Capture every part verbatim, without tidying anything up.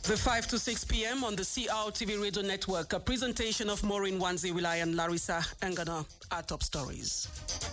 The five to six p m on the C R T V Radio Network, a presentation of Maureen Wanzi-Wilai and Larissa Engana, our top stories.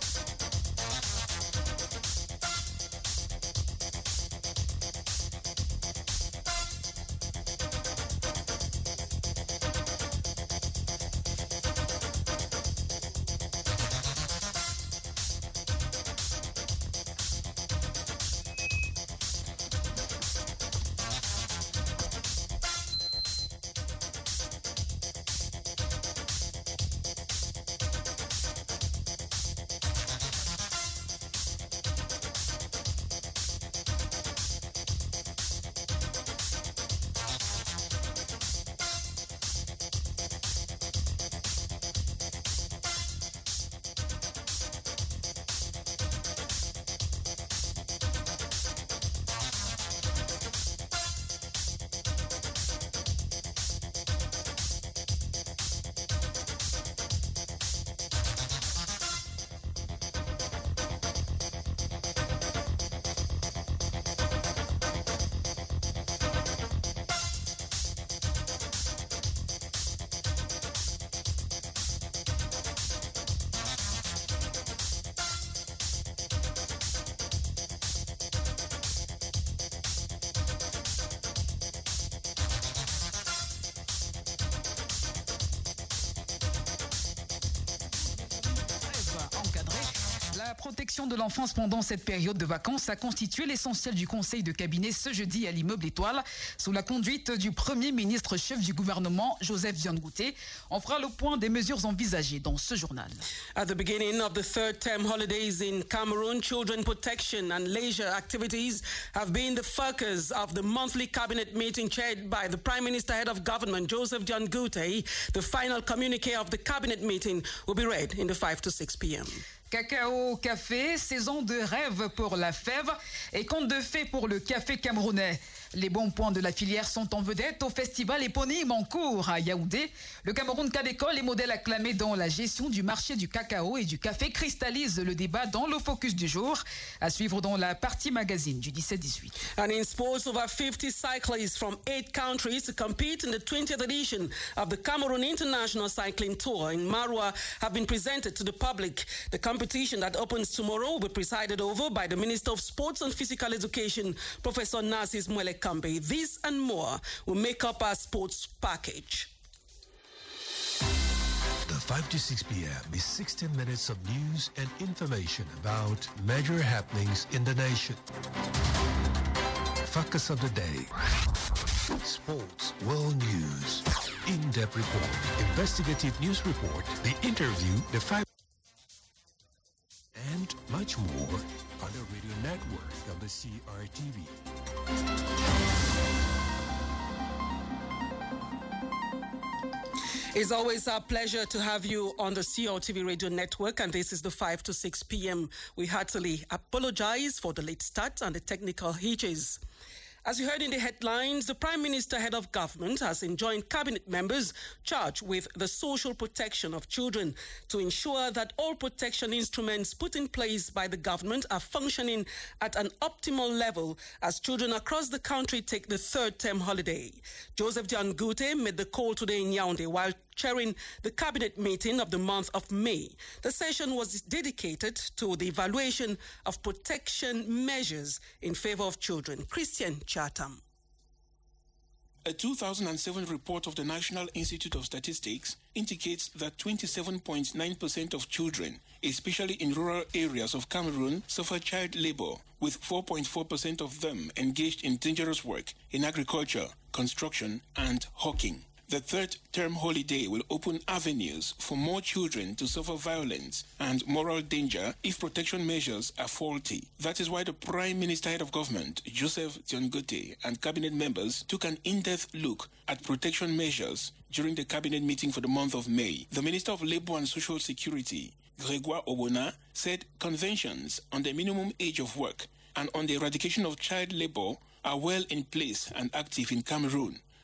La protection de l'enfance pendant cette période de vacances a constitué l'essentiel du conseil de cabinet ce jeudi à l'immeuble Étoile, sous la conduite du Premier ministre chef du gouvernement, Joseph Dione Ngouté. On fera le point des mesures envisagées dans ce journal. At the beginning of the third term holidays in Cameroon, children protection and leisure activities have been the focus of the monthly cabinet meeting chaired by the Prime Minister, head of government, Joseph Dione Ngouté. The final communique of the cabinet meeting will be read in the five to six p m Cacao, café, saison de rêve pour la fève et conte de fées pour le café camerounais. Les bons points de la filière sont en vedette au festival éponyme en cours à Yaoundé. Le Cameroun Cadécole est modèle acclamé dans la gestion du marché du cacao et du café, cristallise le débat dans le focus du jour. À suivre dans la partie magazine du dix-sept dix-huit. And in sports, over fifty cyclists from eight countries to compete in the twentieth edition of the Cameroon International Cycling Tour in Maroua have been presented to the public. The competition that opens tomorrow will be presided over by the Minister of Sports and Physical Education, Professor Narcisse Mwele Kambe. This and more will make up our sports package. The five to six p m is sixty minutes of news and information about major happenings in the nation. Focus of the day. Sports, world news, in-depth report, investigative news report, the interview, the five, and much more on the radio network of the C R T V. It's always our pleasure to have you on the C R T V Radio Network, and this is the five to six p m We heartily apologize for the late start and the technical hitches. As you heard in the headlines, the Prime Minister, head of government, has enjoined cabinet members charged with the social protection of children to ensure that all protection instruments put in place by the government are functioning at an optimal level as children across the country take the third term holiday. Joseph Dione Ngouté made the call today in Yaoundé while chairing the cabinet meeting of the month of May. The session was dedicated to the evaluation of protection measures in favor of children. Christian Chatham. A two thousand seven report of the National Institute of Statistics indicates that twenty-seven point nine percent of children, especially in rural areas of Cameroon, suffer child labor, with four point four percent of them engaged in dangerous work in agriculture, construction, and hawking. The third term holiday will open avenues for more children to suffer violence and moral danger if protection measures are faulty. That is why the Prime Minister, head of government, Joseph Dione Ngouté, and cabinet members took an in-depth look at protection measures during the cabinet meeting for the month of May. The Minister of Labour and Social Security, Grégoire Obona, said conventions on the minimum age of work and on the eradication of child labor are well in place and active in Cameroon.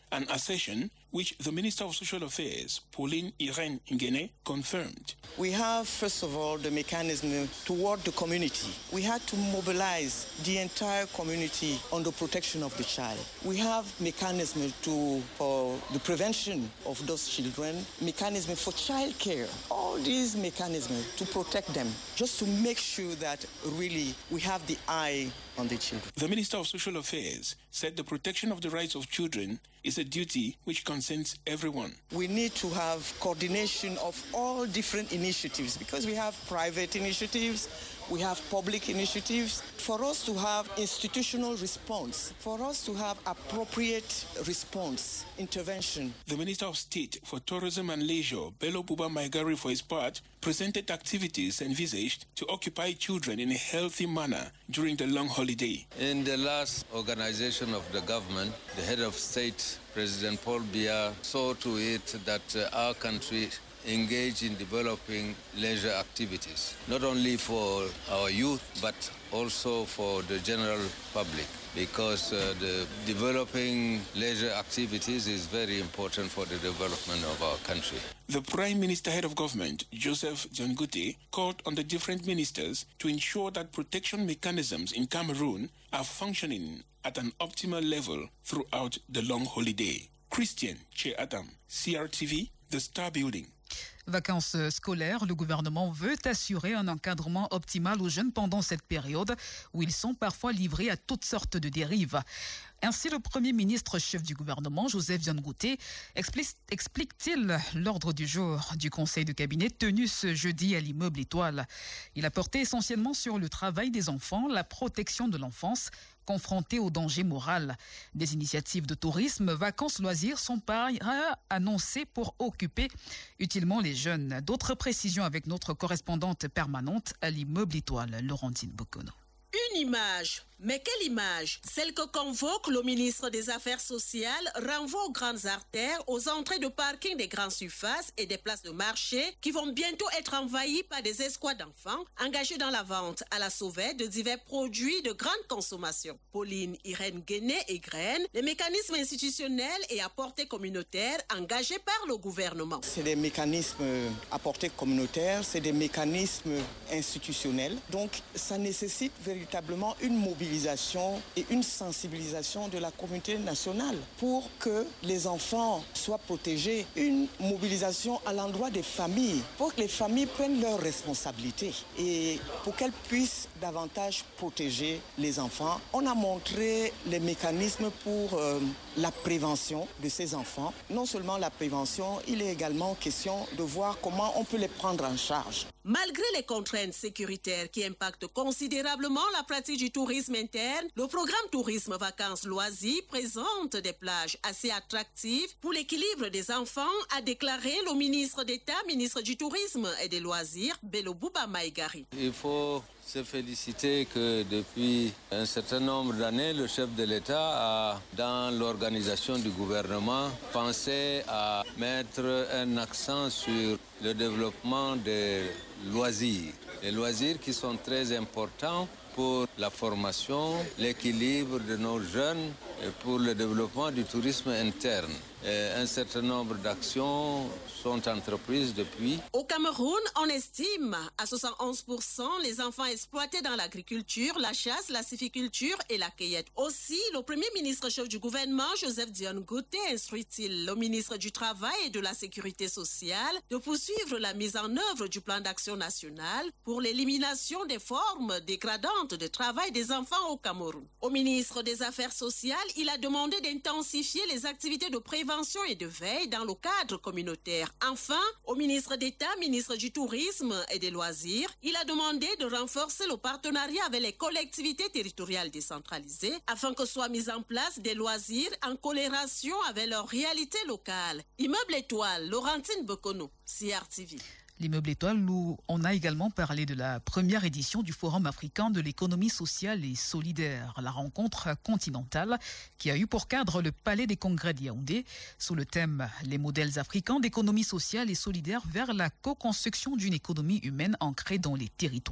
an assertion which the Minister of Social Affairs, Pauline Irene Ngene, confirmed. We have, first of all, the mechanism toward the community. We had to mobilize the entire community on the protection of the child. We have mechanism to for the prevention of those children, mechanism for child care. All these mechanisms to protect them, just to make sure that really we have the eye on the children. The Minister of Social Affairs said the protection of the rights of children is a duty which concerns everyone. We need to have coordination of all different initiatives because we have private initiatives, we have public initiatives. For us to have institutional response, for us to have appropriate response, intervention. The Minister of State for Tourism and Leisure, Bello Buba Maigari, for his part, presented activities envisaged to occupy children in a healthy manner during the long holiday. In the last organization of the government, the head of state, President Paul Biya, saw to it that uh, our country engage in developing leisure activities, not only for our youth, but also for the general public, because uh, the developing leisure activities is very important for the development of our country. The Prime Minister head of government, Joseph Dion-Ngute, called on the different ministers to ensure that protection mechanisms in Cameroon are functioning at an optimal level throughout the long holiday. Christian Che Adam, C R T V, The Star Building. Vacances scolaires, le gouvernement veut assurer un encadrement optimal aux jeunes pendant cette période où ils sont parfois livrés à toutes sortes de dérives. Ainsi, le Premier ministre chef du gouvernement, Joseph Dion-Ngute, explique-t-il l'ordre du jour du conseil de cabinet tenu ce jeudi à l'immeuble Étoile. Il a porté essentiellement sur le travail des enfants, la protection de l'enfance, confrontés au danger moral. Des initiatives de tourisme, vacances, loisirs sont par ailleurs annoncées pour occuper utilement les jeunes. D'autres précisions avec notre correspondante permanente à l'immeuble Étoile, Laurentine Bokono. Une image. Mais quelle image? Celle que convoque le ministre des Affaires sociales renvoie aux grandes artères, aux entrées de parking des grandes surfaces et des places de marché qui vont bientôt être envahies par des escouades d'enfants engagés dans la vente à la sauvette de divers produits de grande consommation. Pauline Irene Ngene et Graine, les mécanismes institutionnels et à portée communautaire engagés par le gouvernement. C'est des mécanismes à portée communautaire, c'est des mécanismes institutionnels. Donc ça nécessite véritablement une mobilisation et une sensibilisation de la communauté nationale pour que les enfants soient protégés. Une mobilisation à l'endroit des familles pour que les familles prennent leurs responsabilités et pour qu'elles puissent davantage protéger les enfants. On a montré les mécanismes pour euh, la prévention de ces enfants. Non seulement la prévention, il est également question de voir comment on peut les prendre en charge. Malgré les contraintes sécuritaires qui impactent considérablement la pratique du tourisme interne, le programme Tourisme Vacances Loisirs présente des plages assez attractives pour l'équilibre des enfants, a déclaré le ministre d'État, ministre du Tourisme et des Loisirs, Bello Buba Maigari. Il faut se féliciter que depuis un certain nombre d'années, le chef de l'État a, dans l'organisation du gouvernement, pensé à mettre un accent sur le développement des loisirs. Les loisirs qui sont très importants pour la formation, l'équilibre de nos jeunes et pour le développement du tourisme interne. Et un certain nombre d'actions sont entreprises depuis. Au Cameroun, on estime à soixante et onze pour cent les enfants exploités dans l'agriculture, la chasse, la sylviculture et la cueillette. Aussi, le Premier ministre chef du gouvernement, Joseph Dion-Ngute, instruit-il le ministre du Travail et de la Sécurité sociale de poursuivre la mise en œuvre du plan d'action national pour l'élimination des formes dégradantes de travail des enfants au Cameroun. Au ministre des Affaires sociales, il a demandé d'intensifier les activités de prévention et de veille dans le cadre communautaire. Enfin, au ministre d'État, ministre du Tourisme et des Loisirs, il a demandé de renforcer le partenariat avec les collectivités territoriales décentralisées afin que soient mis en place des loisirs en corrélation avec leur réalité locale. Immeuble Étoile, Laurentine Bokono, C R T V. L'immeuble Étoile, où on a également parlé de la première édition du Forum africain de l'économie sociale et solidaire, la rencontre continentale qui a eu pour cadre le Palais des Congrès de Yaoundé, sous le thème « Les modèles africains d'économie sociale et solidaire vers la co-construction d'une économie humaine ancrée dans les territoires ».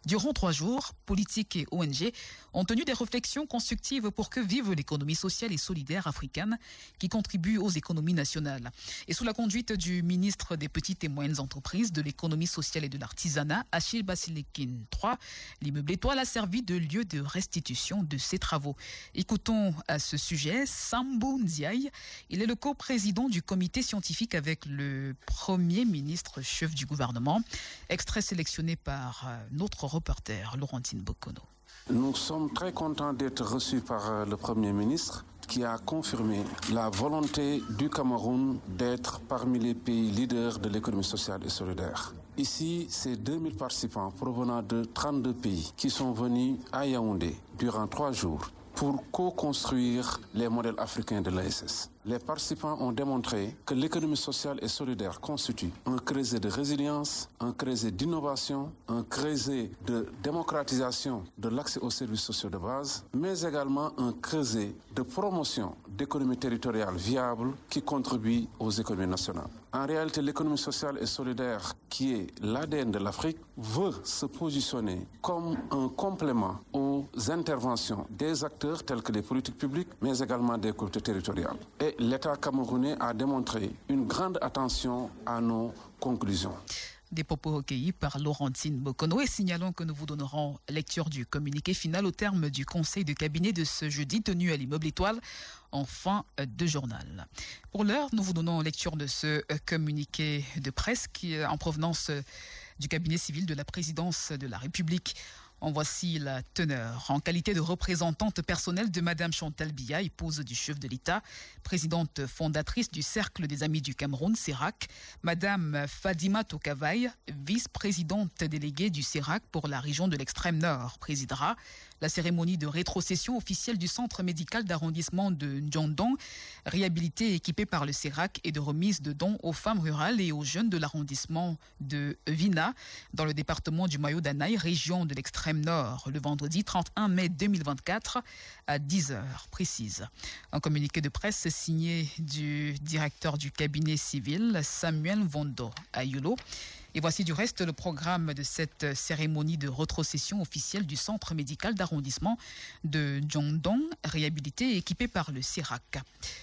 Durant trois jours, politiques et O N G ont tenu des réflexions constructives pour que vive l'économie sociale et solidaire africaine qui contribue aux économies nationales. Et sous la conduite du ministre des Petites et Moyennes Entreprises, de l'économie sociale et de l'artisanat, Achille Basilekin trois, l'immeuble Étoile a servi de lieu de restitution de ses travaux. Écoutons à ce sujet Sambou Ndiaye. Il est le co-président du comité scientifique avec le premier ministre chef du gouvernement. Extrait sélectionné par notre reporter Laurentine Bokono. Nous sommes très contents d'être reçus par le Premier ministre qui a confirmé la volonté du Cameroun d'être parmi les pays leaders de l'économie sociale et solidaire. Ici, c'est deux mille participants provenant de trente-deux pays qui sont venus à Yaoundé durant trois jours pour co-construire les modèles africains de l'A S S. Les participants ont démontré que l'économie sociale et solidaire constitue un creuset de résilience, un creuset d'innovation, un creuset de démocratisation de l'accès aux services sociaux de base, mais également un creuset de promotion d'économies territoriales viables qui contribuent aux économies nationales. En réalité, l'économie sociale et solidaire, qui est l'A D N de l'Afrique, veut se positionner comme un complément aux interventions des acteurs tels que les politiques publiques, mais également des collectivités territoriales. Et l'État camerounais a démontré une grande attention à nos conclusions. Des propos recueillis par Laurentine Bokono et signalons que nous vous donnerons lecture du communiqué final au terme du conseil de cabinet de ce jeudi tenu à l'immeuble Étoile en fin de journal. Pour l'heure, nous vous donnons lecture de ce communiqué de presse qui est en provenance du cabinet civil de la présidence de la République. En voici la teneur. En qualité de représentante personnelle de Madame Chantal Biya, épouse du chef de l'État, présidente fondatrice du Cercle des Amis du Cameroun, CERAC, Madame Fadima Tokavaï, vice-présidente déléguée du CERAC pour la région de l'extrême nord, présidera la cérémonie de rétrocession officielle du centre médical d'arrondissement de Ndjondong, réhabilité et équipé par le CERAC, et de remise de dons aux femmes rurales et aux jeunes de l'arrondissement de Vina, dans le département du Mayo-Danaï, région de l'extrême nord, le vendredi trente et un mai deux mille vingt-quatre à dix heures précises. Un communiqué de presse signé du directeur du cabinet civil, Samuel Vondo Ayulo. Et voici du reste le programme de cette cérémonie de rétrocession officielle du centre médical d'arrondissement de Ndjondong, réhabilité et équipé par le CERAC.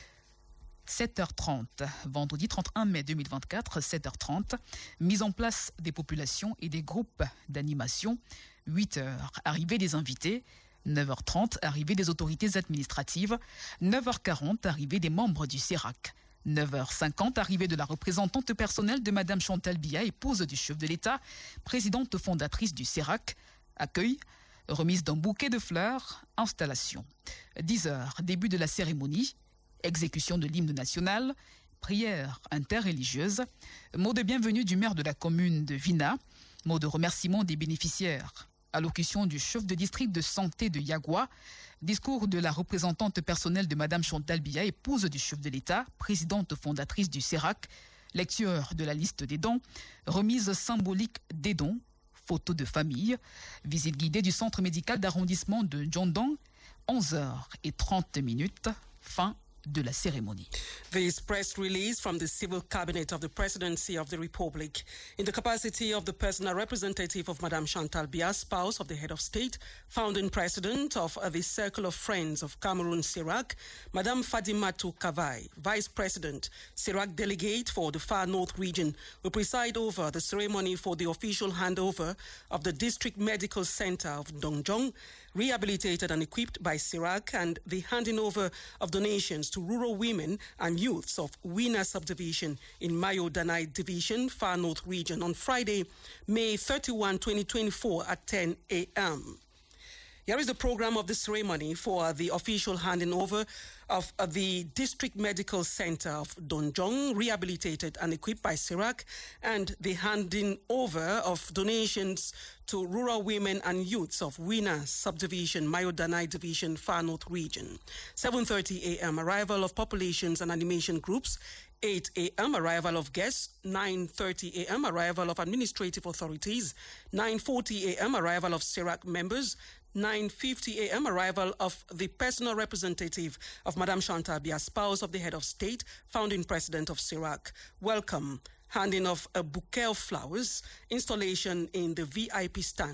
sept heures trente, vendredi trente et un mai deux mille vingt-quatre, sept heures trente, mise en place des populations et des groupes d'animation. huit heures, arrivée des invités. neuf heures trente, arrivée des autorités administratives. neuf heures quarante, arrivée des membres du CERAC. neuf heures cinquante, arrivée de la représentante personnelle de Madame Chantal Biya, épouse du chef de l'État, présidente fondatrice du CERAC. Accueil, remise d'un bouquet de fleurs, installation. dix heures, début de la cérémonie, exécution de l'hymne national, prière interreligieuse, mot de bienvenue du maire de la commune de Vina, mot de remerciement des bénéficiaires, allocution du chef de district de santé de Yagua, discours de la représentante personnelle de Madame Chantal Biya, épouse du chef de l'État, présidente fondatrice du CERAC, lecture de la liste des dons, remise symbolique des dons, photo de famille, visite guidée du centre médical d'arrondissement de Ndjondong, onze heures trente minutes, fin de la cérémonie. This press release from the Civil Cabinet of the Presidency of the Republic, in the capacity of the personal representative of Madame Chantal Biya, spouse of the head of state, founding president of uh, the Circle of Friends of Cameroon, CERAC, Madame Fadimatu Kavai, vice president, CERAC delegate for the Far North region, will preside over the ceremony for the official handover of the District Medical Center of Ndjondong, rehabilitated and equipped by CERAC, and the handing over of donations to rural women and youths of Wina subdivision in Mayo Danai division, Far North region, on Friday, May thirty-first, twenty twenty-four at ten a m Here is the program of the ceremony for the official handing over of uh, the District Medical Center of Ndjondong, rehabilitated and equipped by CERAC, and the handing over of donations to rural women and youths of Wina subdivision, Mayo Danai division, Far North region. seven thirty a m arrival of populations and animation groups. eight a m arrival of guests. nine thirty a m arrival of administrative authorities. nine forty a m arrival of CERAC members. nine fifty a m arrival of the personal representative of Madame Chantal Biya, spouse of the head of state, founding president of CERAC. Welcome. Handing of a bouquet of flowers, installation in the V I P stand.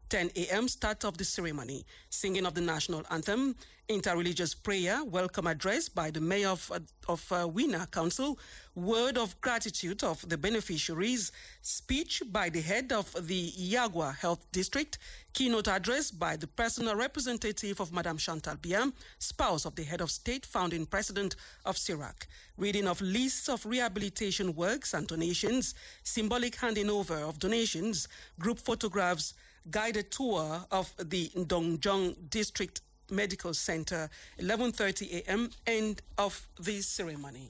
ten a.m. start of the ceremony, singing of the national anthem, interreligious prayer, welcome address by the mayor of, of uh, Wina Council, word of gratitude of the beneficiaries, speech by the head of the Yagua Health District, keynote address by the personal representative of Madame Chantal Biam, spouse of the head of state, founding president of CIRAC, reading of lists of rehabilitation works and donations, symbolic handing over of donations, group photographs, guided tour of the Ndongjong District Medical Center, eleven thirty a.m., end of the ceremony.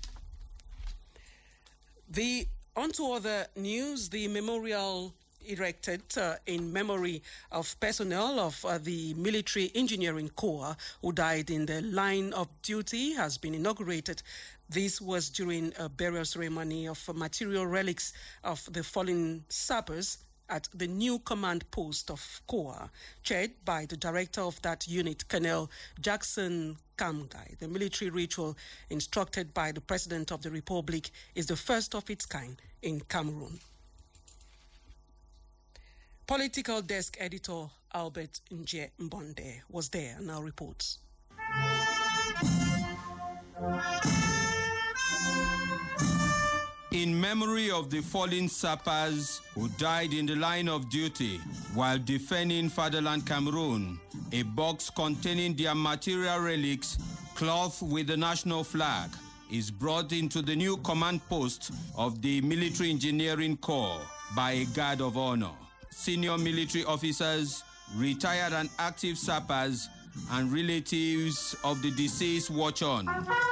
The on to other news, the memorial erected uh, in memory of personnel of uh, the Military Engineering Corps who died in the line of duty has been inaugurated. This was during a burial ceremony of uh, material relics of the fallen sappers at the new command post of Corps, chaired by the director of that unit, Colonel Jackson Kamgai. The military ritual, instructed by the President of the Republic, is the first of its kind in Cameroon. Political desk editor Albert Nje Mbonde was there and now reports. In memory of the fallen sappers who died in the line of duty while defending fatherland Cameroon, a box containing their material relics, cloth with the national flag, is brought into the new command post of the Military Engineering Corps by a guard of honor. Senior military officers, retired and active sappers, and relatives of the deceased watch on.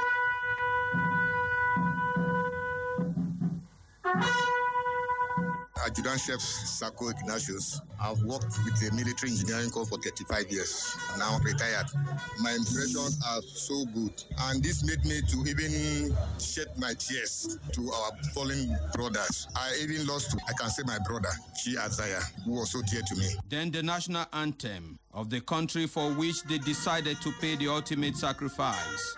Adjutant Chef Sako Ignatius. I've worked with the Military Engineering Corps for thirty-five years. Now retired. My impressions are so good. And this made me to even shed my tears to our fallen brothers. I even lost, I can say, my brother, Chi Azaya, who was so dear to me. Then the national anthem of the country for which they decided to pay the ultimate sacrifice.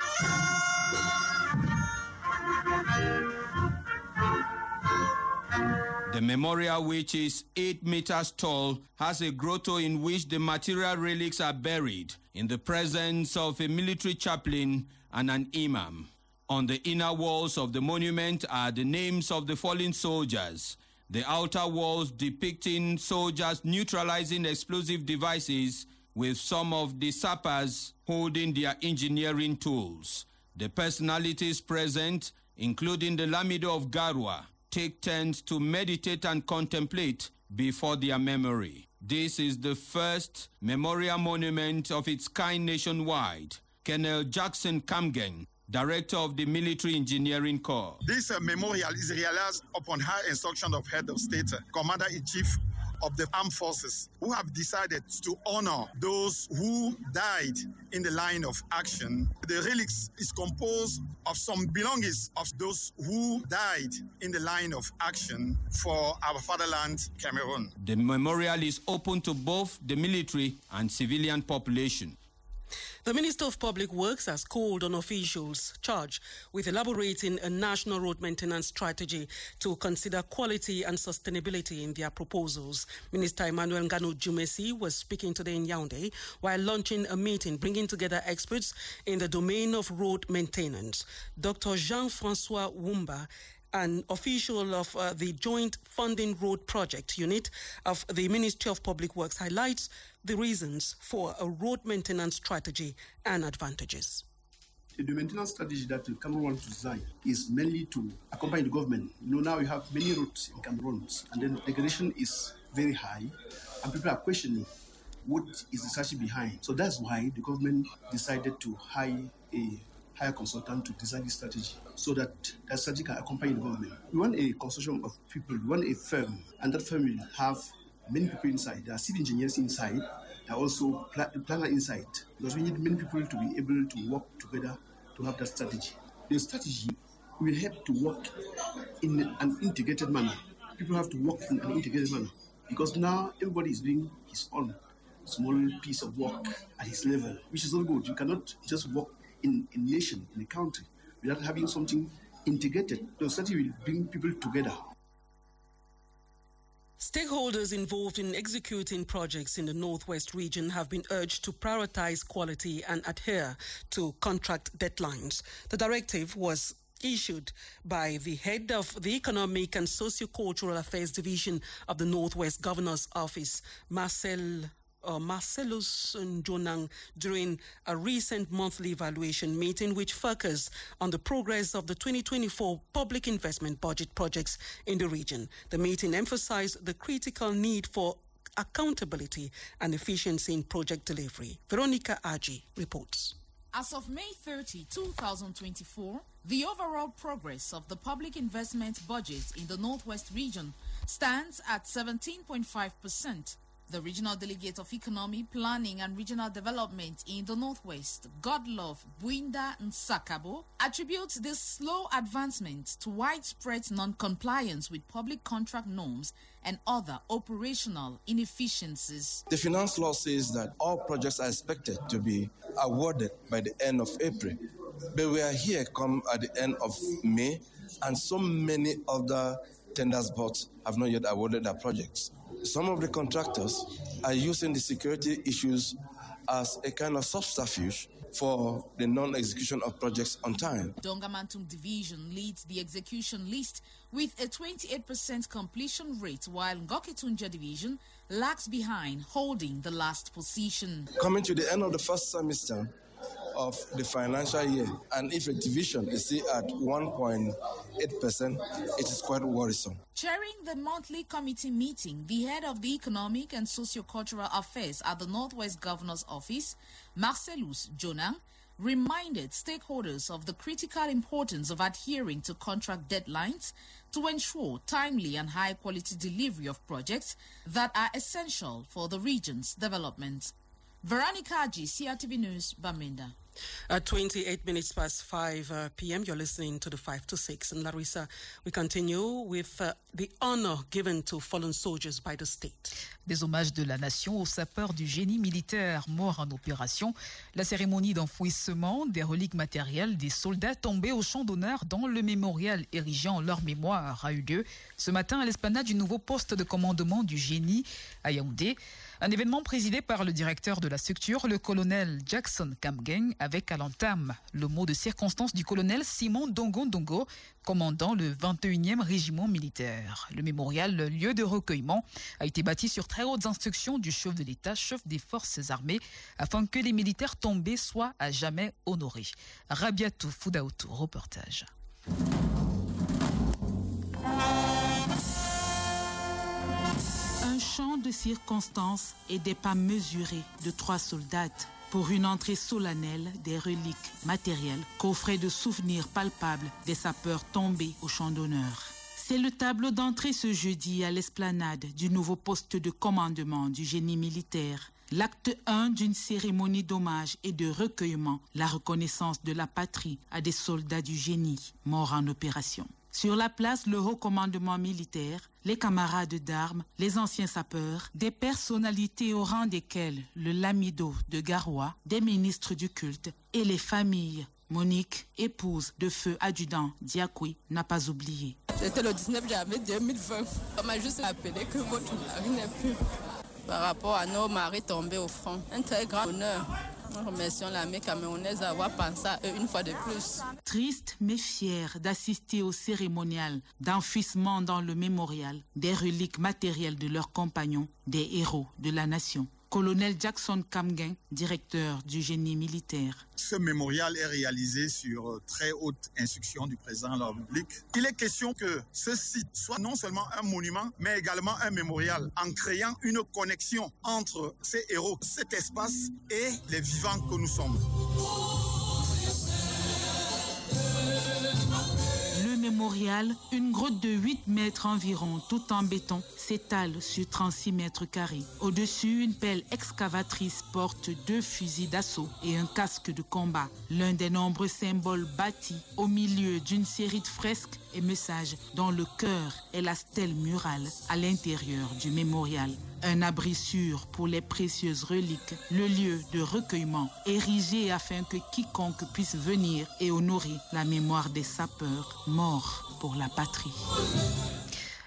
The memorial, which is eight meters tall, has a grotto in which the material relics are buried in the presence of a military chaplain and an imam. On the inner walls of the monument are the names of the fallen soldiers, the outer walls depicting soldiers neutralizing explosive devices with some of the sappers holding their engineering tools. The personalities present, including the Lamido of Garwa, take turns to meditate and contemplate before their memory. This is the first memorial monument of its kind nationwide. Colonel Jackson Kamgen, Director of the Military Engineering Corps. This uh, memorial is realized upon high instruction of Head of State, uh, Commander-in-Chief of the Armed Forces, who have decided to honor those who died in the line of action. The relics is composed of some belongings of those who died in the line of action for our fatherland, Cameroon. The memorial is open to both the military and civilian population. The Minister of Public Works has called on officials charged with elaborating a national road maintenance strategy to consider quality and sustainability in their proposals. Minister Emmanuel Nganu Jumesi was speaking today in Yaoundé while launching a meeting bringing together experts in the domain of road maintenance. Doctor Jean-Francois Wumba, an official of uh, the Joint Funding Road Project Unit of the Ministry of Public Works, highlights the reasons for a road maintenance strategy and advantages. The maintenance strategy that Cameroon wants to design is mainly to accompany the government. You know, now you have many roads in Cameroon, and then degradation is very high, and people are questioning what is the strategy behind. So that's why the government decided to hire a hire consultant to design this strategy so that that strategy can accompany the government. We want a consortium of people, we want a firm, and that firm will have many people inside. There are civil engineers inside, there are also pl- planners inside, because we need many people to be able to work together to have that strategy. The strategy will help to work in an integrated manner. People have to work in an integrated manner, because now everybody is doing his own small piece of work at his level, which is not good. You cannot just work in a nation, in a country, without having something integrated. The strategy will bring people together. Stakeholders involved in executing projects in the Northwest region have been urged to prioritize quality and adhere to contract deadlines. The directive was issued by the head of the Economic and Socio-Cultural Affairs Division of the Northwest Governor's Office, Marcel Uh, Marcellus Njonang, during a recent monthly evaluation meeting which focused on the progress of the twenty twenty-four public investment budget projects in the region. The meeting emphasized the critical need for accountability and efficiency in project delivery. Veronica Aji reports. As of May thirtieth, twenty twenty-four, the overall progress of the public investment budget in the Northwest region stands at seventeen point five percent. The Regional Delegate of Economy, Planning and Regional Development in the Northwest, Godlove Buinda Nsakabo, attributes this slow advancement to widespread non-compliance with public contract norms and other operational inefficiencies. The finance law says that all projects are expected to be awarded by the end of April, but we are here come at the end of May, and so many other tenders boards have not yet awarded their projects. Some of the contractors are using the security issues as a kind of subterfuge for the non-execution of projects on time. Dongamantung Division leads the execution list with a twenty-eight percent completion rate, while Ngoketunja Division lags behind, holding the last position. Coming to the end of the first semester of the financial year, and if a division is still at one point eight percent, it is quite worrisome. Chairing the monthly committee meeting, the head of the Economic and Socio-Cultural Affairs at the Northwest Governor's Office, Marcellus Njonang, reminded stakeholders of the critical importance of adhering to contract deadlines to ensure timely and high-quality delivery of projects that are essential for the region's development. Veronica Aji, C R T V News, Bamenda. At twenty-eight minutes past five uh, p m, you're listening to the five to six. And Larissa, we continue with uh, the honor given to fallen soldiers by the state. Des hommages de la nation aux sapeurs du génie militaire morts en opération. La cérémonie d'enfouissement des reliques matérielles des soldats tombés au champ d'honneur dans le mémorial érigé en leur mémoire a eu lieu ce matin à l'esplanade du nouveau poste de commandement du génie à Yaoundé. Un événement présidé par le directeur de la structure, le colonel Jackson Kamgeng, avec à l'entame le mot de circonstance du colonel Simon Dongo-Dongo, commandant le vingt et unième régiment militaire. Le mémorial, lieu de recueillement, a été bâti sur très hautes instructions du chef de l'État, chef des forces armées, afin que les militaires tombés soient à jamais honorés. Rabiatou Foudaoutou, reportage. Un chant de circonstances et des pas mesurés de trois soldats pour une entrée solennelle des reliques matérielles, coffret de souvenirs palpables des sapeurs tombés au champ d'honneur. C'est le tableau d'entrée ce jeudi à l'esplanade du nouveau poste de commandement du génie militaire. L'acte un d'une cérémonie d'hommage et de recueillement, la reconnaissance de la patrie à des soldats du génie morts en opération. Sur la place, le haut commandement militaire, les camarades d'armes, les anciens sapeurs, des personnalités au rang desquelles le lamido de Garoua, des ministres du culte et les familles. Monique, épouse de feu adjudant Diakoui, n'a pas oublié. C'était le dix-neuf janvier deux mille vingt. On m'a juste appelé que votre mari n'est plus. Par rapport à nos maris tombés au front, un très grand honneur. Nous remercions l'armée camerounaise d'avoir pensé à eux une fois de plus. Triste mais fier d'assister au cérémonial d'enfouissement dans le mémorial des reliques matérielles de leurs compagnons, des héros de la nation. Colonel Jackson Kamgeng, directeur du génie militaire. Ce mémorial est réalisé sur très haute instruction du président de la République. Il est question que ce site soit non seulement un monument, mais également un mémorial, en créant une connexion entre ces héros, cet espace et les vivants que nous sommes. Le mémorial, une grotte de huit mètres environ, tout en béton, s'étale sur trente-six mètres carrés. Au-dessus, une pelle excavatrice porte deux fusils d'assaut et un casque de combat. L'un des nombreux symboles bâtis au milieu d'une série de fresques et messages dont le cœur est la stèle murale à l'intérieur du mémorial. Un abri sûr pour les précieuses reliques, le lieu de recueillement érigé afin que quiconque puisse venir et honorer la mémoire des sapeurs morts pour la patrie.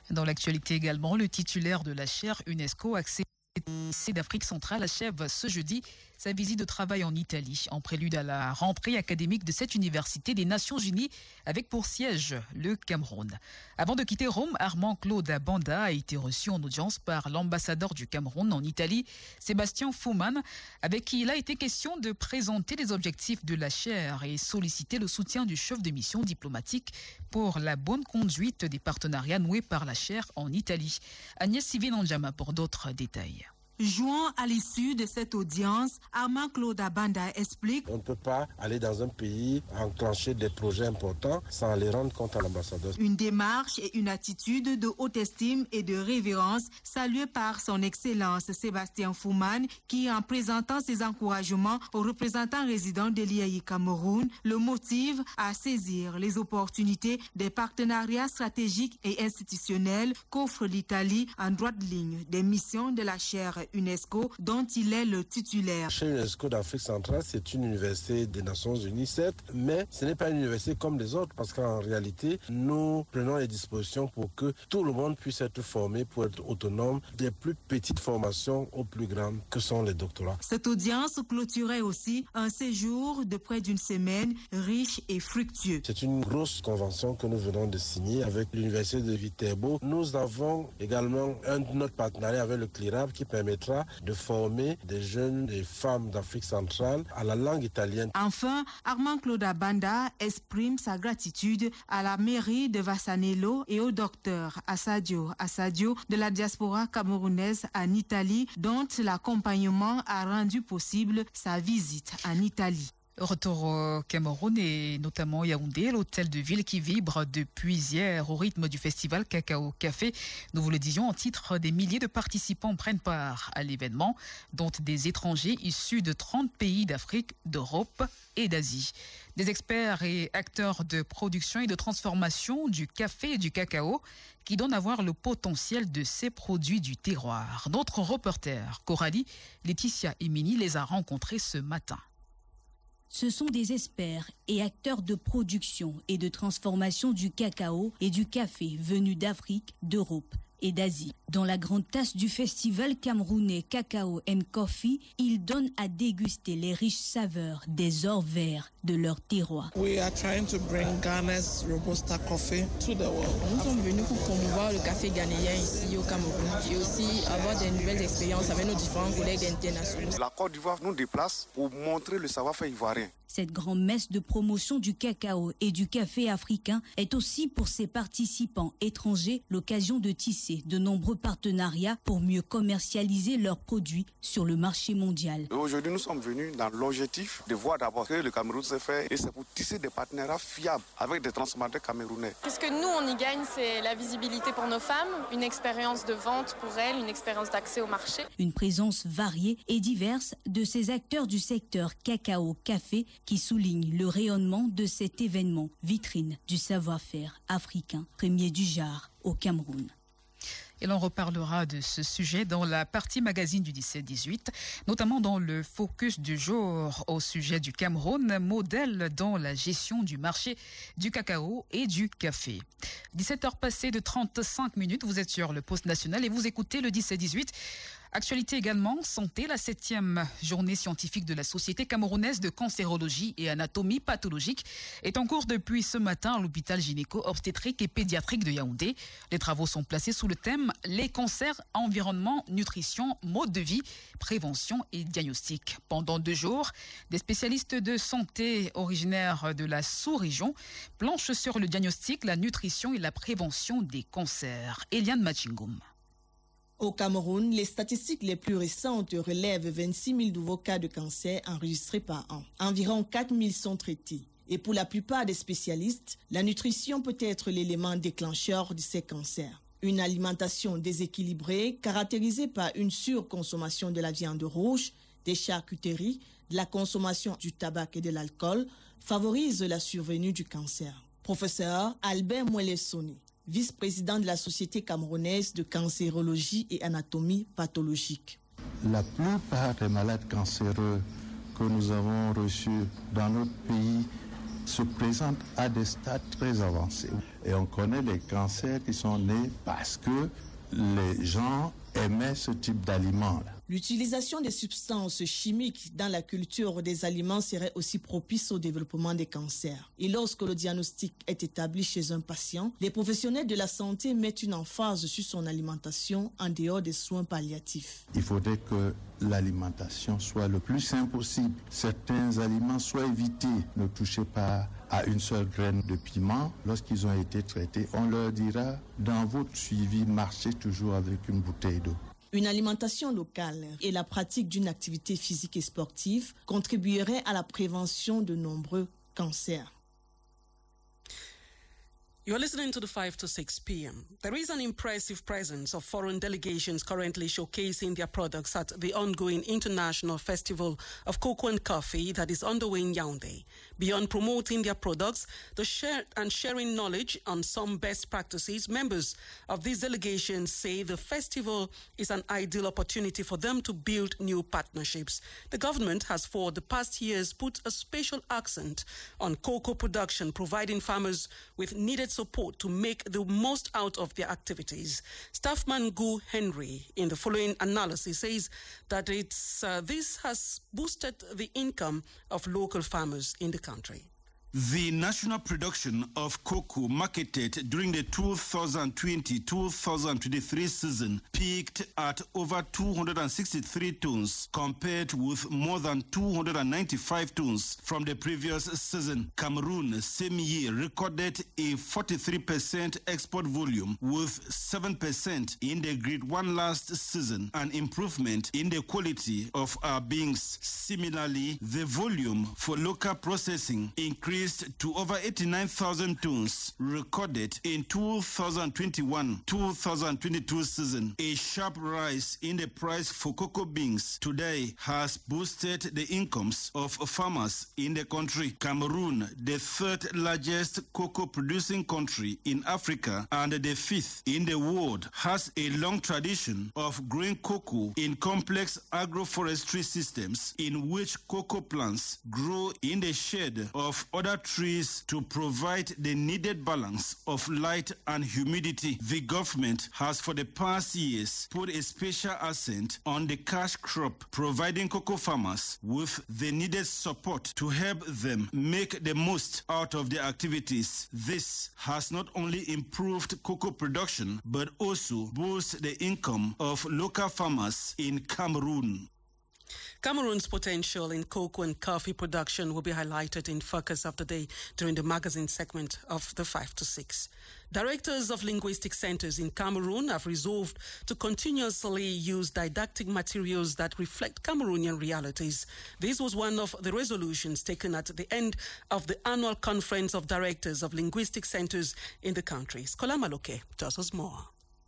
Dans l'actualité également, le titulaire de la chaire UNESCO accès d'Afrique centrale achève ce jeudi sa visite de travail en Italie, en prélude à la rentrée académique de cette université des Nations Unies, avec pour siège le Cameroun. Avant de quitter Rome, Armand Claude Banda a été reçu en audience par l'ambassadeur du Cameroun en Italie, Sébastien Fouman, avec qui il a été question de présenter les objectifs de la chaire et solliciter le soutien du chef de mission diplomatique pour la bonne conduite des partenariats noués par la chaire en Italie. Agnès Sivin-Ndjama pour d'autres détails. Joint à l'issue de cette audience, Armand Claude Banda explique: on ne peut pas aller dans un pays enclencher des projets importants sans les rendre compte à l'ambassadeur. Une démarche et une attitude de haute estime et de révérence saluée par son Excellence Sébastien Fouman, qui, en présentant ses encouragements aux représentants résidents de l'I A I Cameroun, le motive à saisir les opportunités des partenariats stratégiques et institutionnels qu'offre l'Italie en droite ligne des missions de la chaire UNESCO dont il est le titulaire. Chez UNESCO d'Afrique centrale, c'est une université des Nations Unies, certes, mais ce n'est pas une université comme les autres parce qu'en réalité, nous prenons les dispositions pour que tout le monde puisse être formé pour être autonome, des plus petites formations aux plus grandes que sont les doctorats. Cette audience clôturait aussi un séjour de près d'une semaine riche et fructueux. C'est une grosse convention que nous venons de signer avec l'université de Viterbo. Nous avons également un autre partenariat avec le CLIRAB qui permet de former des jeunes et femmes d'Afrique centrale à la langue italienne. Enfin, Armand Claude Banda exprime sa gratitude à la mairie de Vassanello et au docteur Assadio Assadio de la diaspora camerounaise en Italie, dont l'accompagnement a rendu possible sa visite en Italie. Retour au Cameroun et notamment Yaoundé, l'hôtel de ville qui vibre depuis hier au rythme du festival Cacao Café. Nous vous le disions en titre, des milliers de participants prennent part à l'événement, dont des étrangers issus de trente pays d'Afrique, d'Europe et d'Asie. Des experts et acteurs de production et de transformation du café et du cacao qui donnent à voir le potentiel de ces produits du terroir. Notre reporter Coralie, Laetitia et Mini les a rencontrés ce matin. Ce sont des experts et acteurs de production et de transformation du cacao et du café venus d'Afrique, d'Europe et d'Asie. Dans la grande tasse du festival camerounais Cacao and Coffee, ils donnent à déguster les riches saveurs des ors verts de leur terroir. We are trying to bring Ghana's Robusta coffee to the world. Nous sommes venus pour promouvoir le café ghanéen ici au Cameroun et aussi avoir des nouvelles expériences avec nos différents collègues internationaux. La Côte d'Ivoire nous déplace pour montrer le savoir-faire ivoirien. Cette grande messe de promotion du cacao et du café africain est aussi pour ses participants étrangers l'occasion de tisser de nombreux partenariats pour mieux commercialiser leurs produits sur le marché mondial. Aujourd'hui, nous sommes venus dans l'objectif de voir d'abord que le Cameroun se fait et c'est pour tisser des partenariats fiables avec des transformateurs camerounais. Qu'est-ce que nous, on y gagne, c'est la visibilité pour nos femmes, une expérience de vente pour elles, une expérience d'accès au marché. Une présence variée et diverse de ces acteurs du secteur cacao-café qui souligne le rayonnement de cet événement, vitrine du savoir-faire africain, premier du genre au Cameroun. Et l'on reparlera de ce sujet dans la partie magazine du dix-sept dix-huit, notamment dans le focus du jour au sujet du Cameroun, modèle dans la gestion du marché du cacao et du café. dix-sept heures passées de trente-cinq minutes, vous êtes sur le poste national et vous écoutez le dix-sept dix-huit. Actualité également, santé, la septième journée scientifique de la Société camerounaise de cancérologie et anatomie pathologique est en cours depuis ce matin à l'hôpital gynéco-obstétrique et pédiatrique de Yaoundé. Les travaux sont placés sous le thème « Les cancers, environnement, nutrition, mode de vie, prévention et diagnostic ». Pendant deux jours, des spécialistes de santé originaires de la sous-région planchent sur le diagnostic, la nutrition et la prévention des cancers. Eliane Machingum. Au Cameroun, les statistiques les plus récentes relèvent vingt-six mille nouveaux cas de cancer enregistrés par an. Environ quatre mille sont traités. Et pour la plupart des spécialistes, la nutrition peut être l'élément déclencheur de ces cancers. Une alimentation déséquilibrée, caractérisée par une surconsommation de la viande rouge, des charcuteries, de la consommation du tabac et de l'alcool, favorise la survenue du cancer. Professeur Albert Mwelesoni, vice-président de la Société camerounaise de cancérologie et anatomie pathologique. La plupart des malades cancéreux que nous avons reçus dans notre pays se présentent à des stades très avancés. Et on connaît les cancers qui sont nés parce que les gens aimaient ce type d'aliments-là. L'utilisation des substances chimiques dans la culture des aliments serait aussi propice au développement des cancers. Et lorsque le diagnostic est établi chez un patient, les professionnels de la santé mettent une emphase sur son alimentation en dehors des soins palliatifs. Il faudrait que l'alimentation soit le plus simple possible. Certains aliments soient évités. Ne touchez pas à une seule graine de piment. Lorsqu'ils ont été traités, on leur dira, dans votre suivi, marchez toujours avec une bouteille d'eau. Une alimentation locale et la pratique d'une activité physique et sportive contribueraient à la prévention de nombreux cancers. You're listening to the five to six p.m. There is an impressive presence of foreign delegations currently showcasing their products at the ongoing International Festival of Cocoa and Coffee that is underway in Yaoundé. Beyond promoting their products, the share and sharing knowledge on some best practices, members of these delegations say the festival is an ideal opportunity for them to build new partnerships. The government has for the past years put a special accent on cocoa production, providing farmers with needed support to make the most out of their activities. Staffman Gu Henry, in the following analysis, says that it's uh, this has boosted the income of local farmers in the country. The national production of cocoa marketed during the two thousand twenty to two thousand twenty-three season peaked at over two hundred sixty-three tons compared with more than two hundred ninety-five tons from the previous season. Cameroon, same year, recorded a forty-three percent export volume with seven percent in the grade one last season, an improvement in the quality of our beans. Similarly, the volume for local processing increased to over eighty-nine thousand tons recorded in two thousand twenty-one to two thousand twenty-two season. A sharp rise in the price for cocoa beans today has boosted the incomes of farmers in the country. Cameroon, the third largest cocoa producing country in Africa and the fifth in the world, has a long tradition of growing cocoa in complex agroforestry systems in which cocoa plants grow in the shade of other trees to provide the needed balance of light and humidity. The government has for the past years put a special accent on the cash crop, providing cocoa farmers with the needed support to help them make the most out of their activities. This has not only improved cocoa production but also boosted the income of local farmers in Cameroon. Cameroon's potential in cocoa and coffee production will be highlighted in Focus of the Day during the magazine segment of the five to six. Directors of linguistic centers in Cameroon have resolved to continuously use didactic materials that reflect Cameroonian realities. This was one of the resolutions taken at the end of the annual conference of directors of linguistic centers in the country. Skola Maloke tells us more.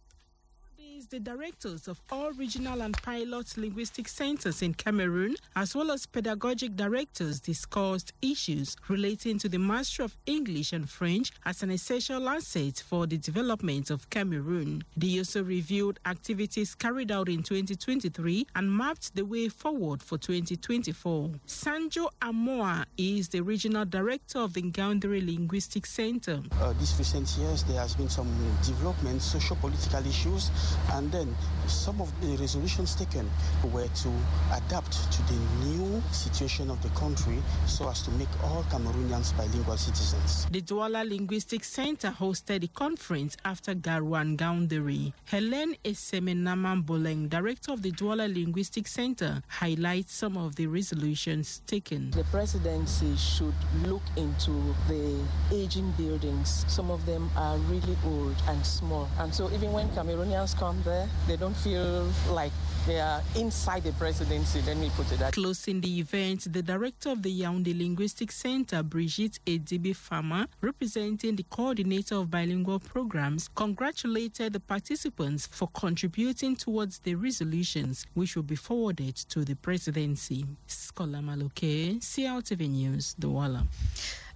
The directors of all regional and pilot linguistic centers in Cameroon, as well as pedagogic directors, discussed issues relating to the mastery of English and French as an essential asset for the development of Cameroon. They also reviewed activities carried out in twenty twenty-three and mapped the way forward for twenty twenty-four. Sanjo Amoa is the regional director of the Ngaoundéré Linguistic Center. Uh, these recent years, there has been some development, socio-political issues, and then some of the resolutions taken were to adapt to the new situation of the country so as to make all Cameroonians bilingual citizens. The Douala Linguistic Center hosted the conference after Garouane Ngaoundéré. Hélène Esemenama Boleng, director of the Douala Linguistic Center, highlights some of the resolutions taken. The presidency should look into the aging buildings. Some of them are really old and small, and so even when Cameroonians come there, they don't feel like they are inside the presidency. Let me put it that. Closing the event, the director of the Yaoundé Linguistic Center, Brigitte Edibi Fama, representing the coordinator of bilingual programs, congratulated the participants for contributing towards the resolutions, which will be forwarded to the presidency. Skola Maloke, C L T V News, Douala.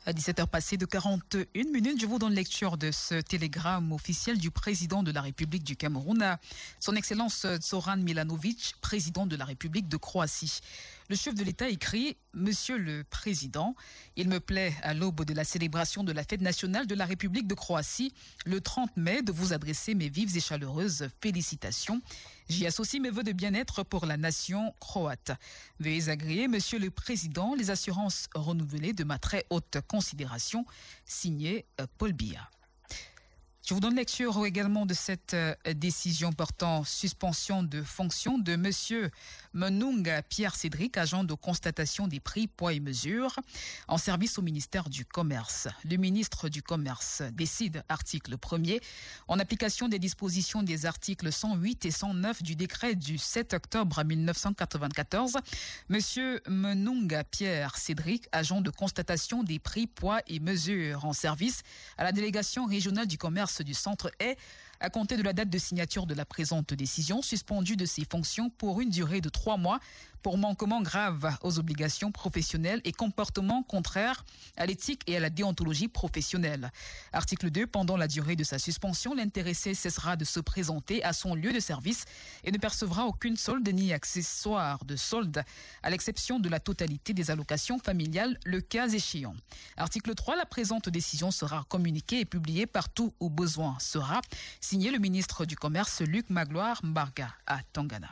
À dix-sept heures passées de quarante-une minutes, je vous donne lecture de ce télégramme officiel du président de la République du Cameroun, son Excellence Zoran Milanovic, président de la République de Croatie. Le chef de l'État écrit « Monsieur le Président, il me plaît à l'aube de la célébration de la fête nationale de la République de Croatie, le trente mai, de vous adresser mes vives et chaleureuses félicitations. J'y associe mes vœux de bien-être pour la nation croate. Veuillez agréer, Monsieur le Président, les assurances renouvelées de ma très haute considération. Signé Paul Biya. » Je vous donne lecture également de cette décision portant suspension de fonction de Monsieur Menunga Pierre Cédric, agent de constatation des prix, poids et mesures, en service au ministère du Commerce. Le ministre du Commerce décide, article premier, en application des dispositions des articles cent huit et cent neuf du décret du sept octobre mille neuf cent quatre-vingt-quatorze, Monsieur Menunga Pierre Cédric, agent de constatation des prix, poids et mesures, en service à la délégation régionale du commerce du centre est, à compter de la date de signature de la présente décision, suspendu de ses fonctions pour une durée de trois mois pour manquement grave aux obligations professionnelles et comportements contraires à l'éthique et à la déontologie professionnelle. Article deux. Pendant la durée de sa suspension, l'intéressé cessera de se présenter à son lieu de service et ne percevra aucune solde ni accessoire de solde, à l'exception de la totalité des allocations familiales, le cas échéant. Article trois. La présente décision sera communiquée et publiée partout où besoin sera. Signé le ministre du Commerce, Luc Magloire Mbarga, à Tangana.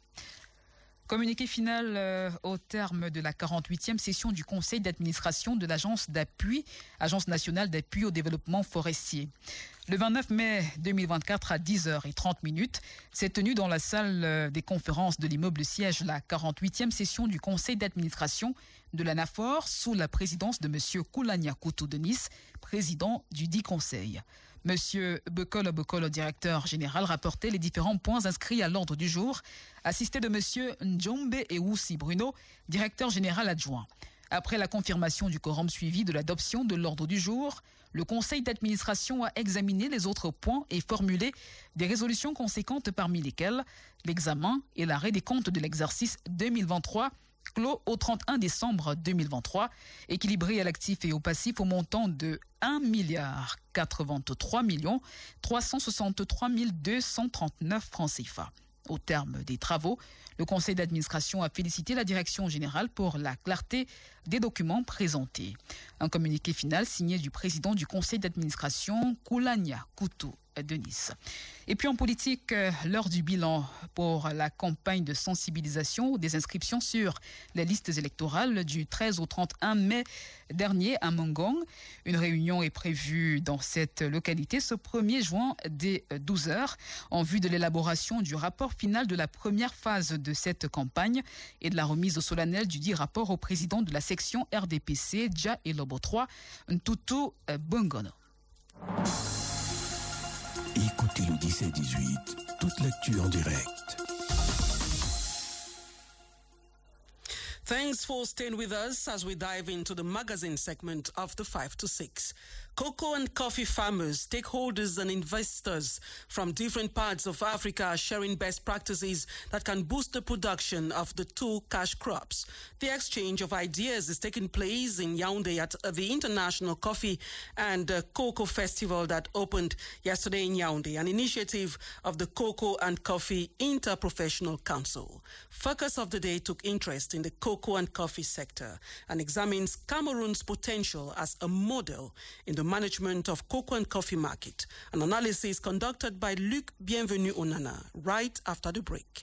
Communiqué final euh, au terme de la quarante-huitième session du Conseil d'administration de l'Agence d'appui, Agence nationale d'appui au développement forestier. Le vingt-neuf mai deux mille vingt-quatre à dix heures trente minutes, s'est tenue dans la salle des conférences de l'immeuble siège la quarante-huitième session du Conseil d'administration de l'ANAFOR sous la présidence de M. Koulania Koutou Denis, président du dit conseil. Monsieur Bekolo Bekolo, directeur général, rapportait les différents points inscrits à l'ordre du jour, assisté de Monsieur Njombe Ewoussi Bruno, directeur général adjoint. Après la confirmation du quorum suivi de l'adoption de l'ordre du jour, le conseil d'administration a examiné les autres points et formulé des résolutions conséquentes, parmi lesquelles l'examen et l'arrêt des comptes de l'exercice deux mille vingt-trois clos au trente et un décembre deux mille vingt-trois, équilibré à l'actif et au passif au montant de un milliard quatre-vingt-trois millions trois cent soixante-trois mille deux cent trente-neuf francs C F A. Au terme des travaux, le conseil d'administration a félicité la direction générale pour la clarté des documents présentés. Un communiqué final signé du président du conseil d'administration, Koulania Koutou Denis. Et puis en politique, euh, l'heure du bilan pour la campagne de sensibilisation des inscriptions sur les listes électorales du treize au trente et un mai dernier à Mongong. Une réunion est prévue dans cette localité ce premier juin dès douze heures en vue de l'élaboration du rapport final de la première phase de cette campagne et de la remise au solennel du dit rapport au président de la section R D P C, Dja Elobo trois, Ntutu Bongono. Écoutez le dix-sept dix-huit, toute l'actu en direct. Thanks for staying with us as we dive into the magazine segment of the five to six. Cocoa and coffee farmers, stakeholders and investors from different parts of Africa are sharing best practices that can boost the production of the two cash crops. The exchange of ideas is taking place in Yaoundé at the International Coffee and uh, Cocoa Festival that opened yesterday in Yaoundé, an initiative of the Cocoa and Coffee Interprofessional Council. Focus of the day took interest in the cocoa and coffee sector and examines Cameroon's potential as a model in the management of cocoa and coffee market. An analysis conducted by Luc Bienvenu Onana right after the break.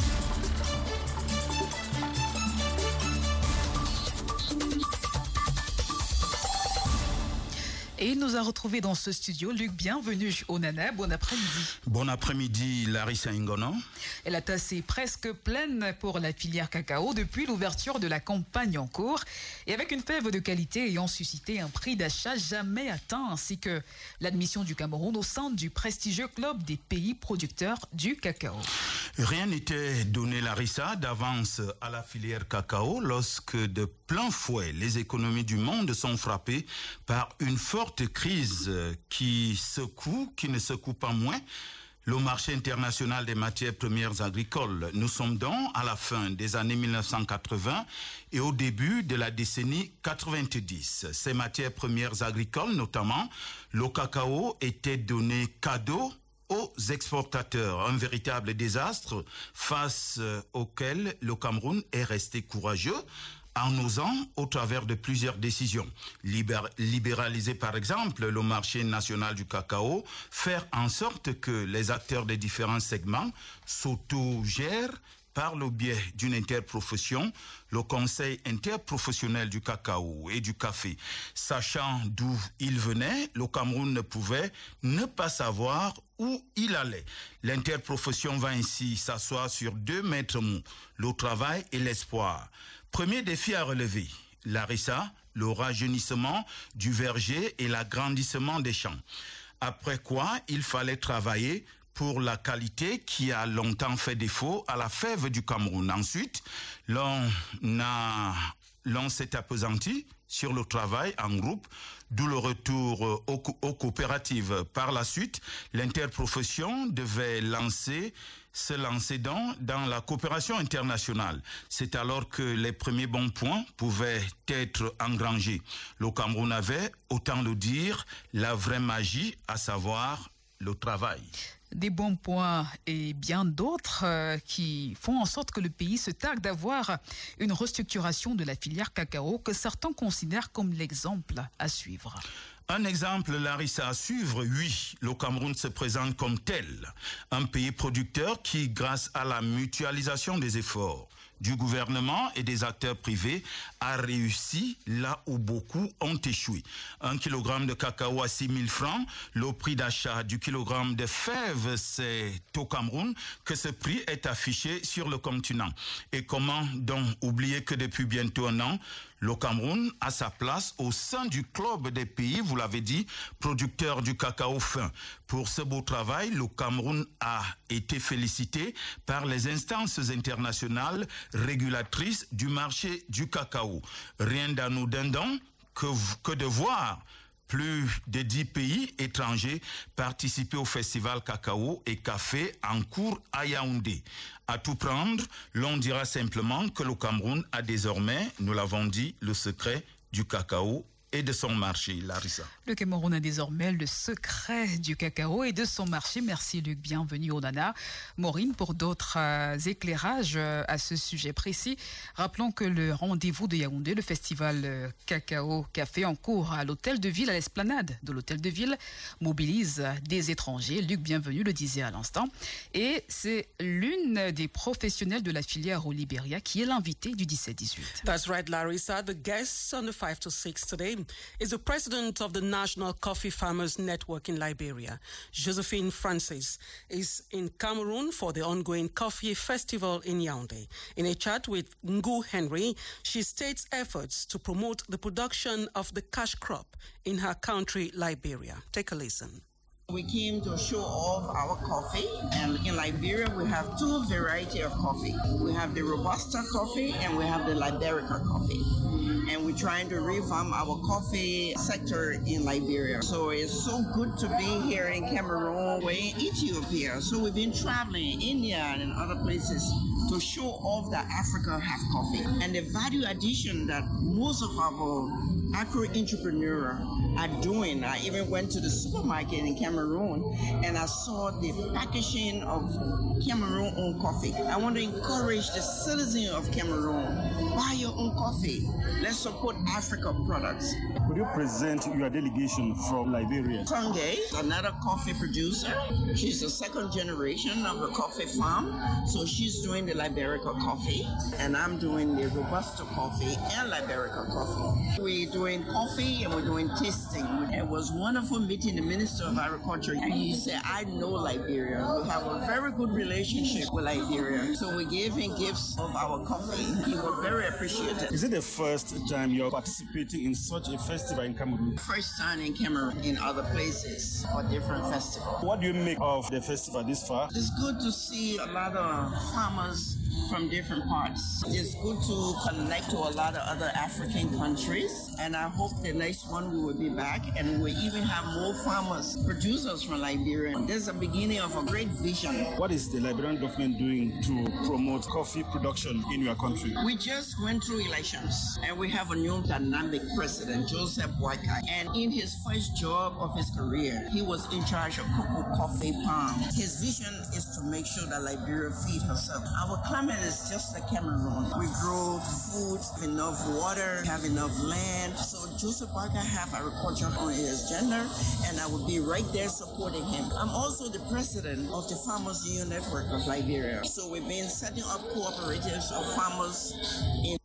Et il nous a retrouvés dans ce studio. Luc, bienvenue au Nana. Bon après-midi. Bon après-midi, Larissa Ngono. Et la tasse est presque pleine pour la filière cacao depuis l'ouverture de la campagne en cours. Et avec une fève de qualité ayant suscité un prix d'achat jamais atteint, ainsi que l'admission du Cameroun au sein du prestigieux club des pays producteurs du cacao. Rien n'était donné, Larissa, d'avance à la filière cacao lorsque de plein fouet les économies du monde sont frappées par une forte crise qui secoue, qui ne secoue pas moins, le marché international des matières premières agricoles. Nous sommes donc à la fin des années mille neuf cent quatre-vingts et au début de la décennie quatre-vingt-dix. Ces matières premières agricoles, notamment le cacao, étaient données cadeau aux exportateurs. Un véritable désastre face auquel le Cameroun est resté courageux en osant au travers de plusieurs décisions. Libér- libéraliser par exemple le marché national du cacao, faire en sorte que les acteurs des différents segments s'autogèrent par le biais d'une interprofession, le Conseil interprofessionnel du cacao et du café. Sachant d'où il venait, le Cameroun ne pouvait ne pas savoir où il allait. L'interprofession va ainsi s'asseoir sur deux maîtres mots, le travail et l'espoir. Premier défi à relever, Larissa, le rajeunissement du verger et l'agrandissement des champs. Après quoi, il fallait travailler pour la qualité qui a longtemps fait défaut à la fève du Cameroun. Ensuite, l'on a, l'on s'est appesanti sur le travail en groupe, d'où le retour aux, aux coopératives. Par la suite, l'interprofession devait lancer, se lancer dans, dans la coopération internationale. C'est alors que les premiers bons points pouvaient être engrangés. Le Cameroun avait, autant le dire, la vraie magie, à savoir le travail. Des bons points et bien d'autres euh, qui font en sorte que le pays se targue d'avoir une restructuration de la filière cacao que certains considèrent comme l'exemple à suivre. Un exemple, Larissa, à suivre, oui, le Cameroun se présente comme tel. Un pays producteur qui, grâce à la mutualisation des efforts du gouvernement et des acteurs privés, a réussi là où beaucoup ont échoué. Un kilogramme de cacao à six mille francs, le prix d'achat du kilogramme de fèves, c'est au Cameroun que ce prix est affiché sur le continent. Et comment donc oublier que depuis bientôt un an, le Cameroun a sa place au sein du club des pays, vous l'avez dit, producteurs du cacao fin. Pour ce beau travail, le Cameroun a été félicité par les instances internationales régulatrices du marché du cacao. Rien d'anodin donc que, que de voir plus de dix pays étrangers participer au festival cacao et café en cours à Yaoundé. À tout prendre, l'on dira simplement que le Cameroun a désormais, nous l'avons dit, le secret du cacao et de son marché, Larissa. Le Cameroun a désormais le secret du cacao et de son marché. Merci Luc, bienvenue au Nana. Maureen, pour d'autres euh, éclairages euh, à ce sujet précis, rappelons que le rendez-vous de Yaoundé, le festival euh, Cacao Café en cours à l'hôtel de ville, à l'esplanade de l'hôtel de ville, mobilise des étrangers. Luc, bienvenue, le disait à l'instant. Et c'est l'une des professionnels de la filière au Libéria qui est l'invitée du dix-sept dix-huit. That's right, Larissa. The guest on the five to six today is the president of the National Coffee Farmers Network in Liberia. Josephine Francis is in Cameroon for the ongoing coffee festival in Yaoundé. In a chat with Ngu Henry, she states efforts to promote the production of the cash crop in her country, Liberia. Take a listen. We came to show off our coffee, and in Liberia we have two varieties of coffee. We have the Robusta coffee and we have the Liberica coffee. And we're trying to revamp our coffee sector in Liberia. So it's so good to be here in Cameroon. We're in Ethiopia, so we've been traveling India and other places to show off that Africa have coffee. And the value addition that most of our agro-entrepreneurs are doing. I even went to the supermarket in Cameroon and I saw the packaging of Cameroon-owned coffee. I want to encourage the citizens of Cameroon, buy your own coffee. Let's support Africa products. Could you present your delegation from Liberia? Sangay, another coffee producer. She's the second generation of the coffee farm. So she's doing the Liberica coffee and I'm doing the Robusta coffee and Liberica coffee. We're doing coffee and we're doing tasting. It was wonderful meeting the Minister of Agriculture. And he said, I know Liberia. We have a very good relationship with Liberia. So we gave him gifts of our coffee. He was very appreciative. Is it the first time you're participating in such a festival in Cameroon? First time in Cameroon, in other places for different festivals. What do you make of the festival this far? It's good to see a lot of farmers from different parts. It's good to connect to a lot of other African countries, and I hope the next one we will be back and we will even have more farmers, producers from Liberia. This is the beginning of a great vision. What is the Liberian government doing to promote coffee production in your country? We just went through elections, and we have a new dynamic president, Joseph Boakai. And in his first job of his career, he was in charge of cocoa, coffee, palm. His vision is to make sure that Liberia feed herself. Our climate is just like Cameroon. We grow food, enough water, have enough land. So Joseph Boakai have agriculture on his agenda, and I will be right there supporting him. I'm also the president of the Farmers Union Network of Liberia. So we've been setting up cooperatives of farmers in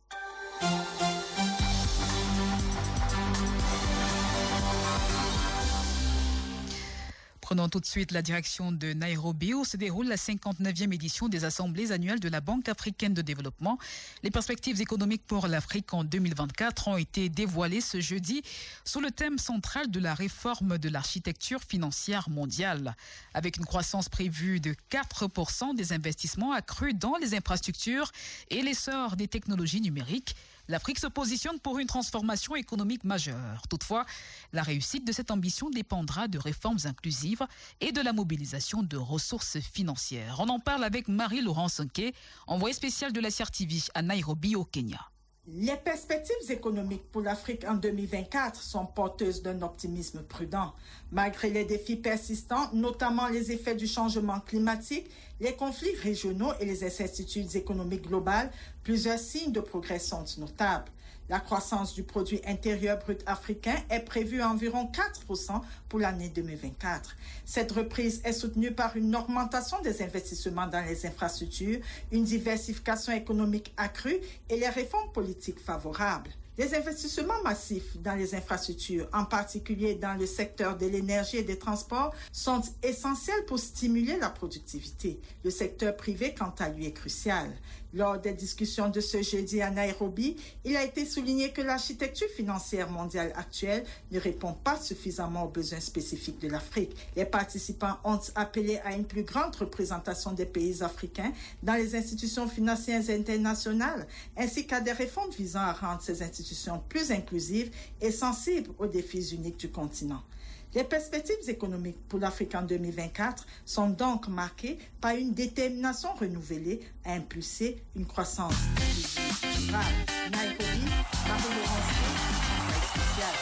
Prenons tout de suite la direction de Nairobi où se déroule la cinquante-neuvième édition des assemblées annuelles de la Banque africaine de développement. Les perspectives économiques pour l'Afrique en deux mille vingt-quatre ont été dévoilées ce jeudi sous le thème central de la réforme de l'architecture financière mondiale. Avec une croissance prévue de quatre pour cent des investissements accrus dans les infrastructures et l'essor des technologies numériques, l'Afrique se positionne pour une transformation économique majeure. Toutefois, la réussite de cette ambition dépendra de réformes inclusives et de la mobilisation de ressources financières. On en parle avec Marie-Laurence Nké, envoyée spéciale de la C R T V à Nairobi au Kenya. Les perspectives économiques pour l'Afrique en deux mille vingt-quatre sont porteuses d'un optimisme prudent. Malgré les défis persistants, notamment les effets du changement climatique, les conflits régionaux et les incertitudes économiques globales, plusieurs signes de progrès sont notables. La croissance du produit intérieur brut africain est prévue à environ quatre pour cent pour l'année deux mille vingt-quatre. Cette reprise est soutenue par une augmentation des investissements dans les infrastructures, une diversification économique accrue et les réformes politiques favorables. Les investissements massifs dans les infrastructures, en particulier dans le secteur de l'énergie et des transports, sont essentiels pour stimuler la productivité. Le secteur privé, quant à lui, est crucial. Lors des discussions de ce jeudi à Nairobi, il a été souligné que l'architecture financière mondiale actuelle ne répond pas suffisamment aux besoins spécifiques de l'Afrique. Les participants ont appelé à une plus grande représentation des pays africains dans les institutions financières internationales, ainsi qu'à des réformes visant à rendre ces institutions plus inclusives et sensibles aux défis uniques du continent. Les perspectives économiques pour l'Afrique en deux mille vingt-quatre sont donc marquées par une détermination renouvelée à impulser une croissance durable. Nairobi, Marie-Laurence Nké, spéciale.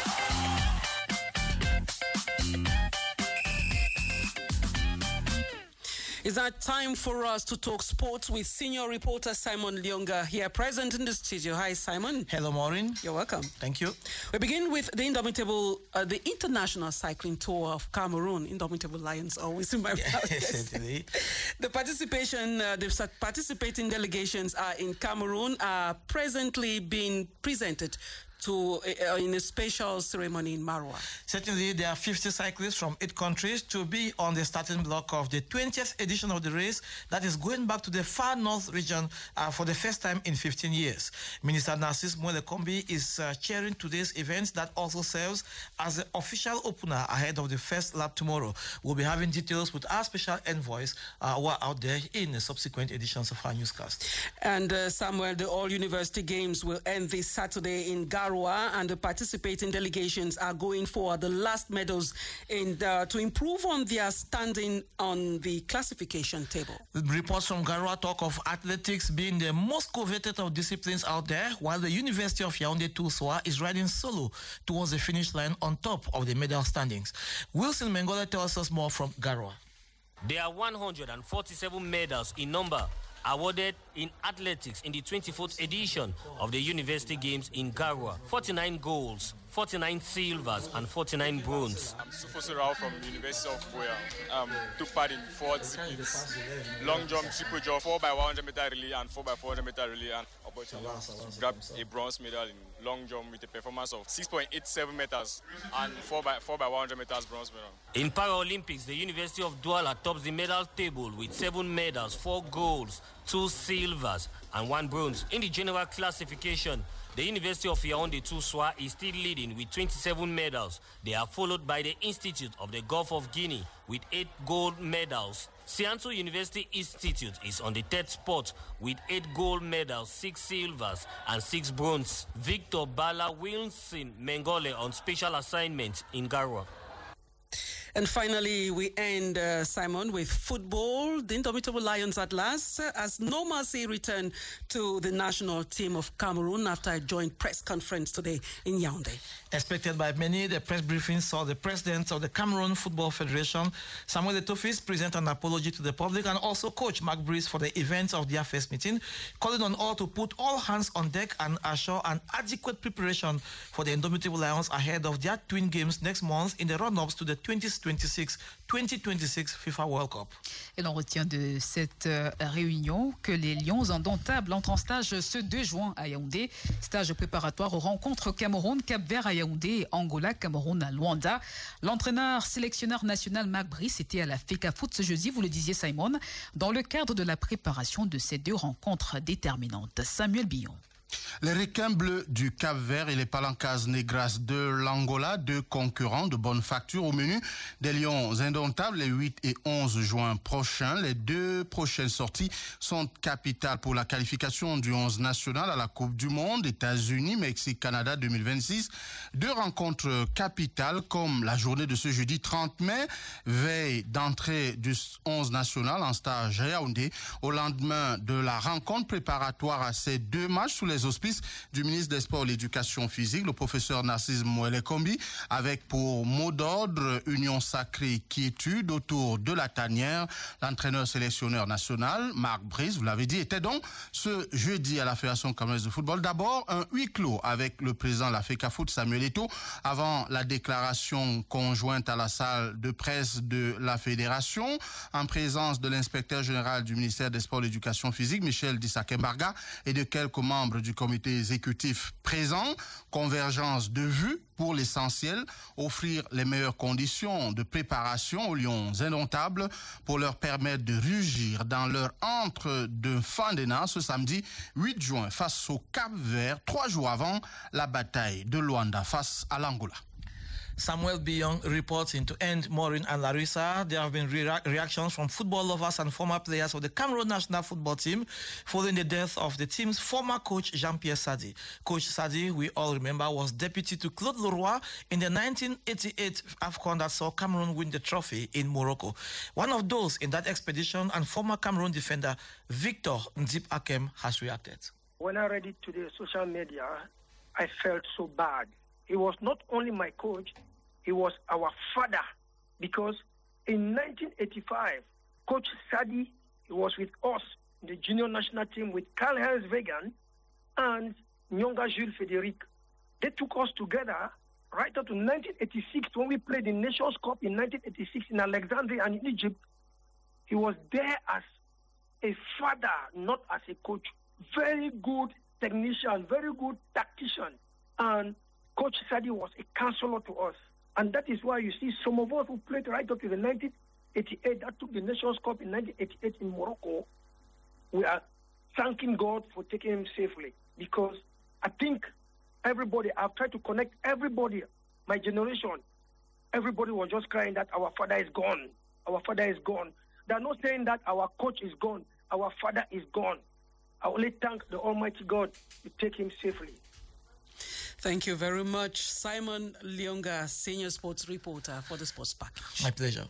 It's now time for us to talk sports with senior reporter Simon Lyonga here present in the studio. Hi, Simon. Hello, Maureen. You're welcome. Thank you. We begin with the Indomitable, uh, the International Cycling Tour of Cameroon. Indomitable Lions always in my mouth. Certainly. The participation, uh, the participating delegations are in Cameroon are presently being presented to uh, in a special ceremony in Marwa. Certainly, there are fifty cyclists from eight countries to be on the starting block of the twentieth edition of the race that is going back to the far north region uh, for the first time in fifteen years. Minister Narcisse Molekombi is uh, chairing today's event that also serves as the official opener ahead of the first lap tomorrow. We'll be having details with our special envoys uh, who are out there in the subsequent editions of our newscast. And uh, Samuel, the All University Games will end this Saturday in Garwa, and the participating delegations are going for the last medals in the, to improve on their standing on the classification table. Reports from Garwa talk of athletics being the most coveted of disciplines out there, while the University of Yaoundé-Toussoua is riding solo towards the finish line on top of the medal standings. Wilson Mengola tells us more from Garwa. There are one hundred forty-seven medals in number awarded in athletics in the twenty-fourth edition of the University Games in Garwa. forty-nine golds, forty-nine silvers, and forty-nine bronze. I'm Sufoso Rao from the University of Buea. Um, took part in four disciplines: long jump, triple jump, four by one hundred meter relay, and four by four hundred meter relay. And opportunity to grab a bronze medal in long jump with a performance of six point eight seven meters and four by four by one hundred meters bronze medal. In Paralympics, the University of Douala tops the medal table with seven medals, four golds, two silvers, and one bronze. In the general classification, the University of Yaoundé Toussoua is still leading with twenty-seven medals. They are followed by the Institute of the Gulf of Guinea with eight gold medals. Sianto University Institute is on the third spot with eight gold medals, six silvers, and six bronze. Victor Bala Wilson Mengole on special assignment in Garwa. And finally, we end, uh, Simon, with football. The Indomitable Lions at last, uh, as No Mercy returned to the national team of Cameroon after a joint press conference today in Yaoundé. Expected by many, the press briefing saw the president of the Cameroon Football Federation, Samuel Eto'o, present an apology to the public, and also coach Mark Brice for the events of their first meeting, calling on all to put all hands on deck and assure an adequate preparation for the Indomitable Lions ahead of their twin games next month in the run-ups to the twenty twenty-six FIFA World Cup. Et l'on retient de cette euh, réunion que les Lions indomptables entrent en stage ce deux juin à Yaoundé, stage préparatoire aux rencontres Cameroun, Cap-Vert à Yaoundé et Angola, Cameroun à Luanda. L'entraîneur sélectionneur national Mark Brice était à la FECAFOOT ce jeudi, vous le disiez Simon, dans le cadre de la préparation de ces deux rencontres déterminantes. Samuel Billon. Les requins bleus du Cap-Vert et les palancas negras de l'Angola, deux concurrents de bonne facture au menu des Lions indomptables les huit et onze juin prochains. Les deux prochaines sorties sont capitales pour la qualification du onze national à la Coupe du Monde, États-Unis, Mexique, Canada deux mille vingt-six. Deux rencontres capitales comme la journée de ce jeudi trente mai, veille d'entrée du onze national en stage à Yaoundé, au lendemain de la rencontre préparatoire à ces deux matchs sous les auspices du ministre des Sports et de l'Éducation physique, le professeur Narcisse Mouele Kombi, avec pour mot d'ordre union sacrée, quiétude autour de la tanière. L'entraîneur sélectionneur national, Mark Brice, vous l'avez dit, était donc ce jeudi à la Fédération camerounaise de football. D'abord, un huis clos avec le président de la FECAFOOT, Samuel Eto'o, avant la déclaration conjointe à la salle de presse de la Fédération, en présence de l'inspecteur général du ministère des Sports et de l'Éducation physique, Michel Dissakembarga, et de quelques membres du comité exécutif présent. Convergence de vues pour l'essentiel, offrir les meilleures conditions de préparation aux Lions indomptables pour leur permettre de rugir dans leur entre de fin d'année ce samedi huit juin face au Cap-Vert, trois jours avant la bataille de Luanda face à l'Angola. Samuel Billon reports into End, Maureen and Larissa. There have been re- reactions from football lovers and former players of the Cameroon national football team following the death of the team's former coach Jean-Pierre Sadi. Coach Sadi, we all remember, was deputy to Claude Leroy in the nineteen eighty-eight AFCON that saw Cameroon win the trophy in Morocco. One of those in that expedition and former Cameroon defender Victor Nzip Akem has reacted. When I read it to the social media, I felt so bad. He was not only my coach, he was our father, because in nineteen eighty-five, Coach Sadi, he was with us in the junior national team with Karl-Heinz Wegan and Nyonga Jules Frédéric. They took us together right up to nineteen eighty-six when we played the Nations Cup in nineteen eighty-six in Alexandria and in Egypt. He was there as a father, not as a coach. Very good technician, very good tactician. And Coach Sadi was a counselor to us. And that is why you see some of us who played right up to the nineteen eighty-eight, that took the Nations Cup in nineteen eighty-eight in Morocco, we are thanking God for taking him safely. Because I think everybody, I've tried to connect everybody, my generation, everybody was just crying that our father is gone. Our father is gone. They're not saying that our coach is gone. Our father is gone. I only thank the Almighty God to take him safely. Thank you very much, Simon Lionga, senior sports reporter for the Sports Package. My pleasure.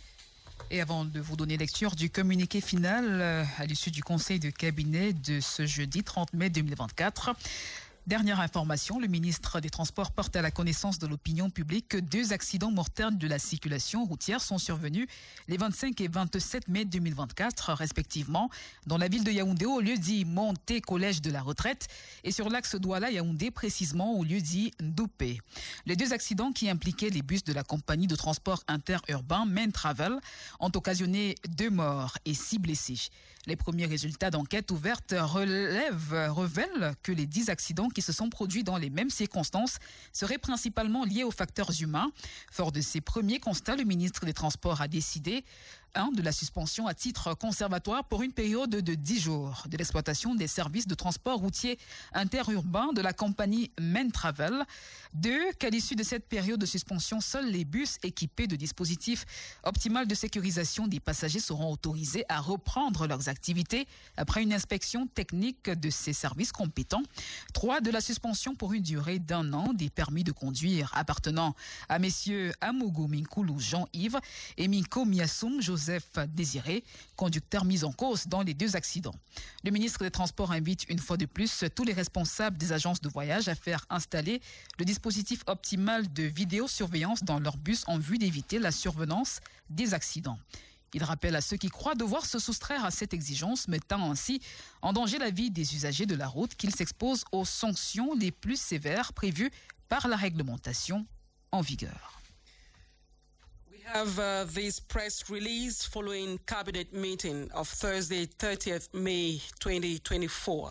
Et avant de vous donner lecture du communiqué final euh, à l'issue du conseil de cabinet de ce jeudi trente mai deux mille vingt-quatre, dernière information, le ministre des Transports porte à la connaissance de l'opinion publique que deux accidents mortels de la circulation routière sont survenus les vingt-cinq et vingt-sept mai deux mille vingt-quatre, respectivement, dans la ville de Yaoundé, au lieu dit Monté Collège de la Retraite, et sur l'axe Douala-Yaoundé, précisément au lieu dit Ndoupé. Les deux accidents qui impliquaient les bus de la compagnie de transport interurbain Main Travel ont occasionné deux morts et six blessés. Les premiers résultats d'enquête ouverte relèvent, révèlent que les dix accidents qui se sont produits dans les mêmes circonstances seraient principalement liés aux facteurs humains. Fort de ces premiers constats, le ministre des Transports a décidé un, de la suspension à titre conservatoire pour une période de dix jours de l'exploitation des services de transport routier interurbain de la compagnie Main Travel. Deux, qu'à l'issue de cette période de suspension, seuls les bus équipés de dispositifs optimal de sécurisation des passagers seront autorisés à reprendre leurs activités après une inspection technique de ces services compétents. Trois, de la suspension pour une durée d'un an des permis de conduire appartenant à messieurs Amougou Minkoulou Jean-Yves et Minko Miassoum Joseph Désiré, conducteurs mis en cause dans les deux accidents. Le ministre des Transports invite une fois de plus tous les responsables des agences de voyage à faire installer le dispositif optimal de vidéosurveillance dans leurs bus en vue d'éviter la survenance des accidents. Il rappelle à ceux qui croient devoir se soustraire à cette exigence, mettant ainsi en danger la vie des usagers de la route, qu'ils s'exposent aux sanctions les plus sévères prévues par la réglementation en vigueur. We have uh, this press release following cabinet meeting of Thursday, thirtieth May twenty twenty-four.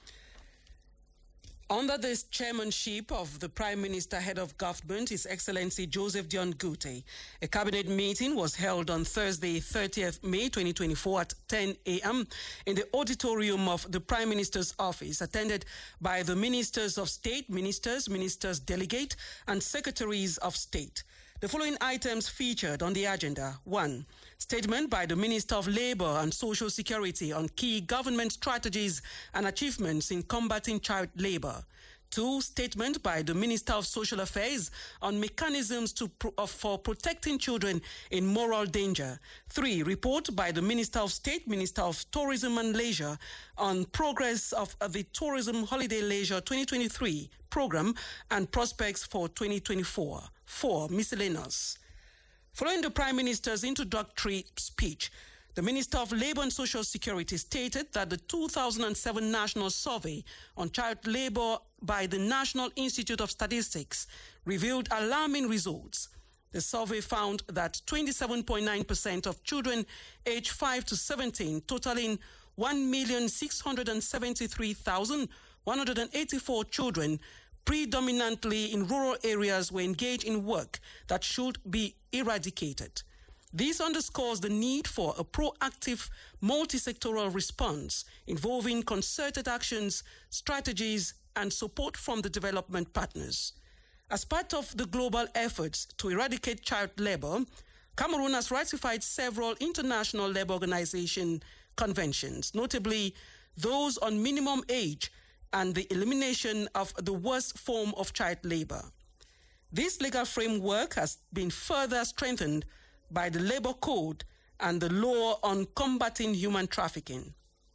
Under the chairmanship of the Prime Minister, Head of Government, His Excellency Joseph Dion Ngute, a cabinet meeting was held on Thursday, thirtieth May twenty twenty-four at ten a m in the auditorium of the Prime Minister's office, attended by the Ministers of State, Ministers, Ministers Delegate, and Secretaries of State. The following items featured on the agenda. One, statement by the Minister of Labour and Social Security on key government strategies and achievements in combating child labour. Two, statement by the Minister of Social Affairs on mechanisms to pro- uh, for protecting children in moral danger. Three, report by the Minister of State, Minister of Tourism and Leisure on progress of uh, the Tourism Holiday Leisure twenty twenty-three program and prospects for twenty twenty-four. Four, miscellaneous. Following the Prime Minister's introductory speech, the Minister of Labour and Social Security stated that the two thousand seven National Survey on Child Labour by the National Institute of Statistics revealed alarming results. The survey found that twenty-seven point nine percent of children aged five to seventeen, totaling one million six hundred seventy-three thousand one hundred eighty-four children, predominantly in rural areas, were engaged in work that should be eradicated. This underscores the need for a proactive, multi-sectoral response involving concerted actions, strategies, and support from the development partners. As part of the global efforts to eradicate child labor, Cameroon has ratified several international labor organization conventions, notably those on minimum age and the elimination of the worst form of child labor. This legal framework has been further strengthened by the Labor Code and the law on combating human trafficking.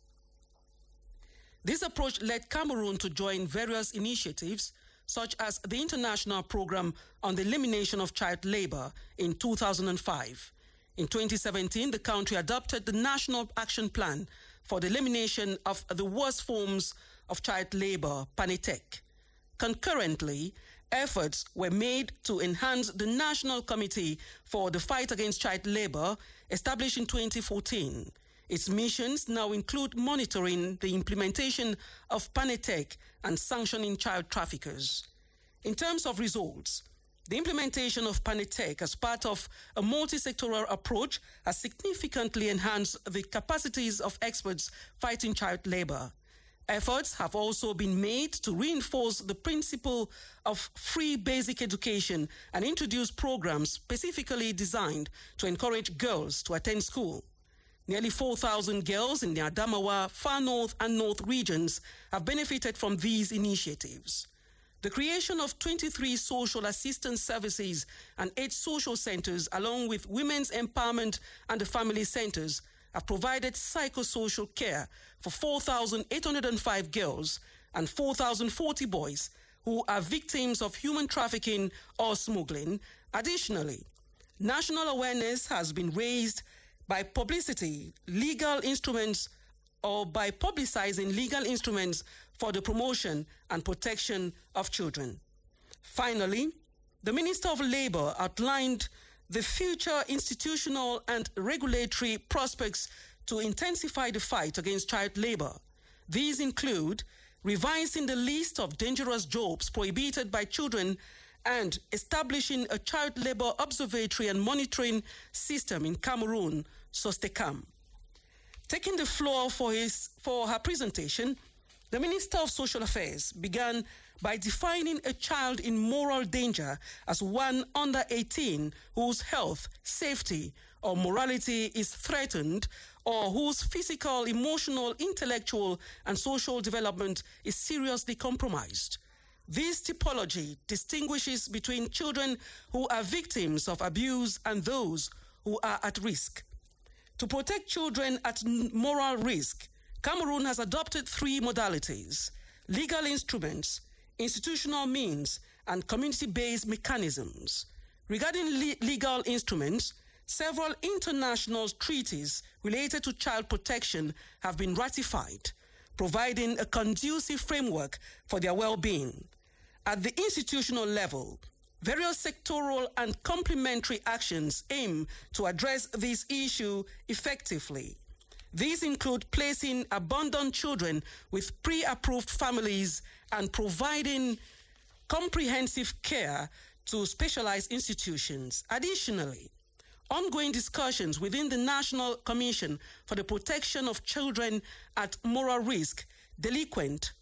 This approach led Cameroon to join various initiatives such as the International Program on the Elimination of Child Labor in two thousand five. In twenty seventeen, the country adopted the National Action Plan for the Elimination of the Worst Forms of Child Labor, PANITEC. Concurrently, efforts were made to enhance the National Committee for the Fight Against Child Labor, established in twenty fourteen. Its missions now include monitoring the implementation of PANITEC and sanctioning child traffickers. In terms of results, the implementation of PANITEC as part of a multi-sectoral approach has significantly enhanced the capacities of experts fighting child labor. Efforts have also been made to reinforce the principle of free basic education and introduce programs specifically designed to encourage girls to attend school. Nearly four thousand girls in the Adamawa, Far North and North regions have benefited from these initiatives. The creation of twenty-three social assistance services and eight social centers, along with women's empowerment and the family centers, have provided psychosocial care for four thousand eight hundred five girls and four thousand forty boys who are victims of human trafficking or smuggling. Additionally, national awareness has been raised by publicity, legal instruments, or by publicizing legal instruments for the promotion and protection of children. Finally, the Minister of Labour outlined the future institutional and regulatory prospects to intensify the fight against child labour. These include revising the list of dangerous jobs prohibited by children, and establishing a child labor observatory and monitoring system in Cameroon, SOSTECAM. Taking the floor for, his, for her presentation, the Minister of Social Affairs began by defining a child in moral danger as one under eighteen whose health, safety, or morality is threatened, or whose physical, emotional, intellectual, and social development is seriously compromised. This typology distinguishes between children who are victims of abuse and those who are at risk. To protect children at moral risk, Cameroon has adopted three modalities: legal instruments, institutional means, and community-based mechanisms. Regarding le- legal instruments, several international treaties related to child protection have been ratified, providing a conducive framework for their well-being. At the institutional level, various sectoral and complementary actions aim to address this issue effectively. These include placing abandoned children with pre-approved families and providing comprehensive care to specialized institutions. Additionally, ongoing discussions within the National Commission for the Protection of Children at Moral Risk, delinquent,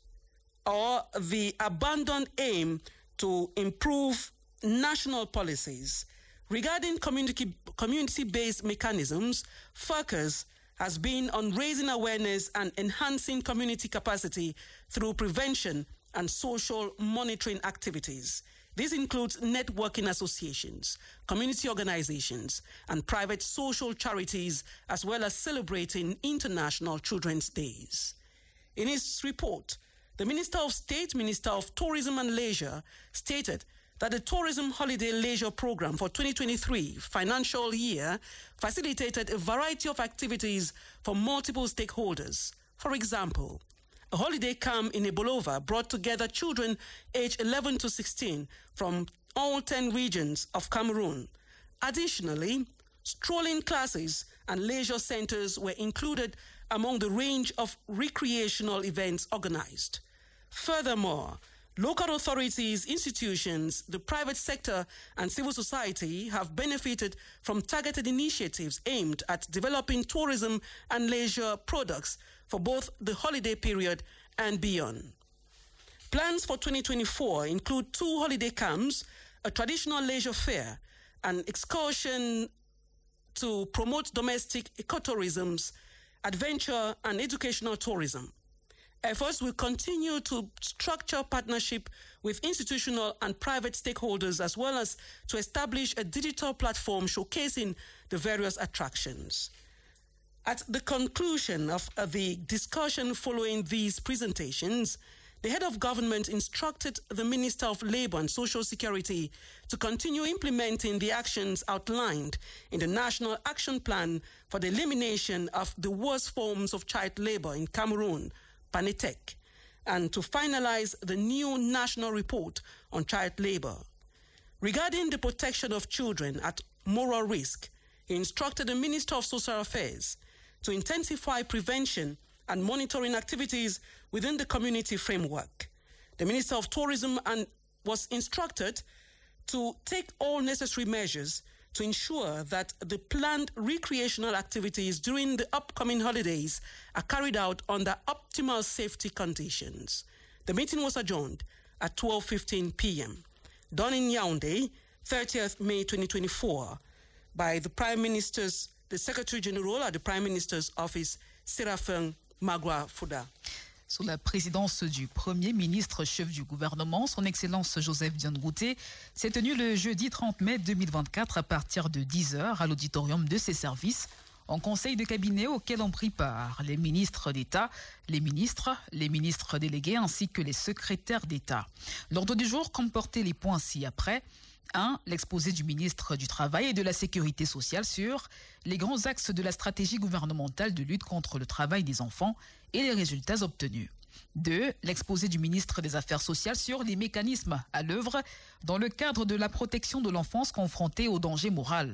or the abandoned aim to improve national policies. Regarding community, community-based mechanisms, focus has been on raising awareness and enhancing community capacity through prevention and social monitoring activities. This includes networking associations, community organizations, and private social charities, as well as celebrating International Children's Days. In his report, the Minister of State, Minister of Tourism and Leisure, stated that the Tourism Holiday Leisure Program for twenty twenty-three financial year facilitated a variety of activities for multiple stakeholders. For example, a holiday camp in Ebolova brought together children aged eleven to sixteen from all ten regions of Cameroon. Additionally, strolling classes and leisure centers were included among the range of recreational events organized. Furthermore, local authorities, institutions, the private sector, and civil society have benefited from targeted initiatives aimed at developing tourism and leisure products for both the holiday period and beyond. Plans for twenty twenty-four include two holiday camps, a traditional leisure fair, an excursion to promote domestic ecotourism, adventure, and educational tourism. Efforts will continue to structure partnership with institutional and private stakeholders, as well as to establish a digital platform showcasing the various attractions. At the conclusion of uh, the discussion following these presentations, the head of government instructed the Minister of Labour and Social Security to continue implementing the actions outlined in the National Action Plan for the elimination of the worst forms of child labour in Cameroon, PANETEC, and to finalize the new national report on child labour. Regarding the protection of children at moral risk, he instructed the Minister of Social Affairs to intensify prevention and monitoring activities within the community framework. The Minister of Tourism and was instructed to take all necessary measures to ensure that the planned recreational activities during the upcoming holidays are carried out under optimal safety conditions. The meeting was adjourned at twelve fifteen p.m. Done in Yaoundé, thirtieth May twenty twenty-four, by the Prime Minister's, the Secretary General at the Prime Minister's Office, Séraphin Magua Fouda. Sous la présidence du Premier ministre chef du gouvernement, son Excellence Joseph Dione Ngouté, s'est tenu le jeudi trente mai deux mille vingt-quatre à partir de dix heures à l'auditorium de ses services, en conseil de cabinet auquel ont pris part les ministres d'État, les ministres, les ministres délégués ainsi que les secrétaires d'État. L'ordre du jour comportait les points ci-après. un. L'exposé du ministre du Travail et de la Sécurité sociale sur les grands axes de la stratégie gouvernementale de lutte contre le travail des enfants et les résultats obtenus. deux. L'exposé du ministre des Affaires sociales sur les mécanismes à l'œuvre dans le cadre de la protection de l'enfance confrontée au danger moral.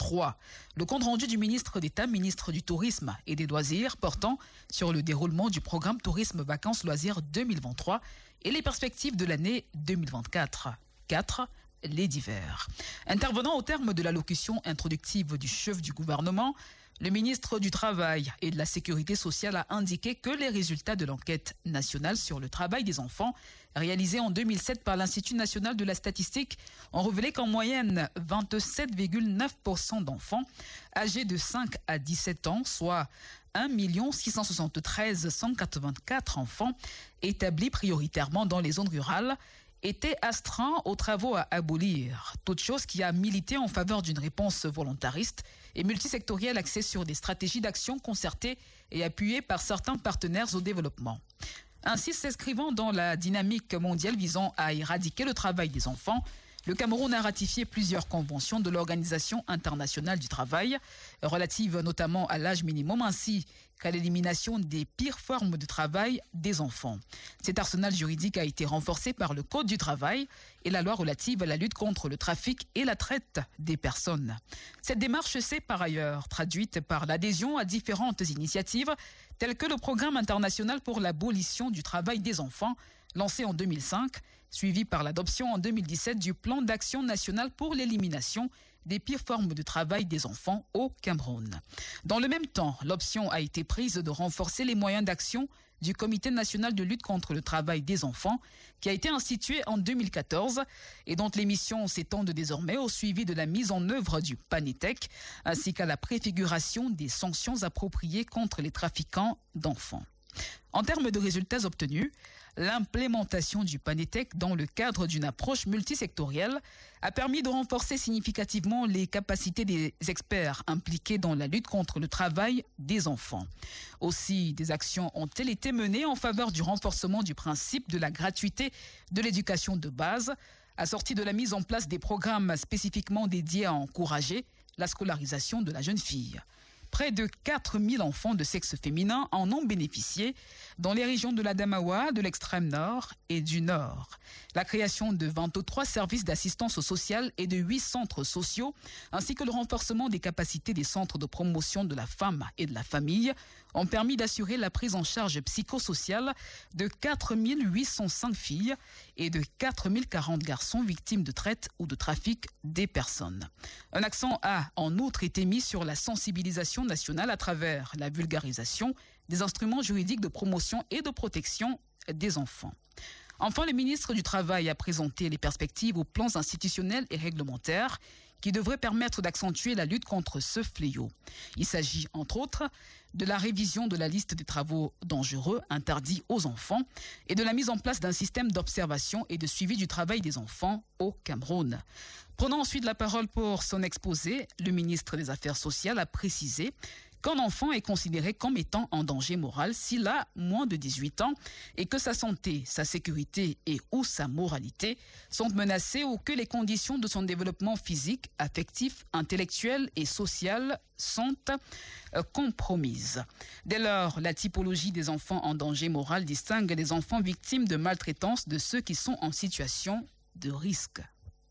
trois. Le compte-rendu du ministre d'État, ministre du Tourisme et des Loisirs, portant sur le déroulement du programme Tourisme Vacances Loisirs deux mille vingt-trois et les perspectives de l'année deux mille vingt-quatre. quatre. Les divers. Intervenant au terme de l'allocution introductive du chef du gouvernement, le ministre du Travail et de la Sécurité sociale a indiqué que les résultats de l'enquête nationale sur le travail des enfants, réalisée en deux mille sept par l'Institut national de la statistique, ont révélé qu'en moyenne, vingt-sept virgule neuf pour cent d'enfants âgés de cinq à dix-sept ans, soit un million six cent soixante-treize mille cent quatre-vingt-quatre enfants établis prioritairement dans les zones rurales, étaient astreints aux travaux à abolir, toute chose qui a milité en faveur d'une réponse volontariste et multisectorielle axée sur des stratégies d'action concertées et appuyées par certains partenaires au développement. Ainsi, s'inscrivant dans la dynamique mondiale visant à éradiquer le travail des enfants, le Cameroun a ratifié plusieurs conventions de l'Organisation internationale du travail, relatives notamment à l'âge minimum ainsi qu'à l'élimination des pires formes de travail des enfants. Cet arsenal juridique a été renforcé par le Code du travail et la loi relative à la lutte contre le trafic et la traite des personnes. Cette démarche s'est par ailleurs traduite par l'adhésion à différentes initiatives telles que le Programme international pour l'abolition du travail des enfants, lancé en deux mille cinq, suivi par l'adoption en deux mille dix-sept du plan d'action national pour l'élimination des pires formes de travail des enfants au Cameroun. Dans le même temps, l'option a été prise de renforcer les moyens d'action du Comité national de lutte contre le travail des enfants, qui a été institué en deux mille quatorze et dont les missions s'étendent désormais au suivi de la mise en œuvre du PANETEC, ainsi qu'à la préfiguration des sanctions appropriées contre les trafiquants d'enfants. En termes de résultats obtenus, l'implémentation du PANETEC dans le cadre d'une approche multisectorielle a permis de renforcer significativement les capacités des experts impliqués dans la lutte contre le travail des enfants. Aussi, des actions ont-elles été menées en faveur du renforcement du principe de la gratuité de l'éducation de base, assorti de la mise en place des programmes spécifiquement dédiés à encourager la scolarisation de la jeune fille. Près de quatre mille enfants de sexe féminin en ont bénéficié dans les régions de l'Adamawa, de l'extrême nord et du nord. La création de vingt-trois services d'assistance sociale et de huit centres sociaux, ainsi que le renforcement des capacités des centres de promotion de la femme et de la famille, ont permis d'assurer la prise en charge psychosociale de quatre mille huit cent cinq filles et de quatre mille quarante garçons victimes de traite ou de trafic des personnes. Un accent a en outre été mis sur la sensibilisation nationale à travers la vulgarisation des instruments juridiques de promotion et de protection des enfants. Enfin, le ministre du Travail a présenté les perspectives aux plans institutionnels et réglementaires qui devraient permettre d'accentuer la lutte contre ce fléau. Il s'agit, entre autres, de la révision de la liste des travaux dangereux interdits aux enfants et de la mise en place d'un système d'observation et de suivi du travail des enfants au Cameroun. Prenant ensuite la parole pour son exposé, le ministre des Affaires sociales a précisé qu'un enfant est considéré comme étant en danger moral s'il a moins de dix-huit ans et que sa santé, sa sécurité et ou sa moralité sont menacées ou que les conditions de son développement physique, affectif, intellectuel et social sont euh, compromises. Dès lors, la typologie des enfants en danger moral distingue les enfants victimes de maltraitance de ceux qui sont en situation de risque.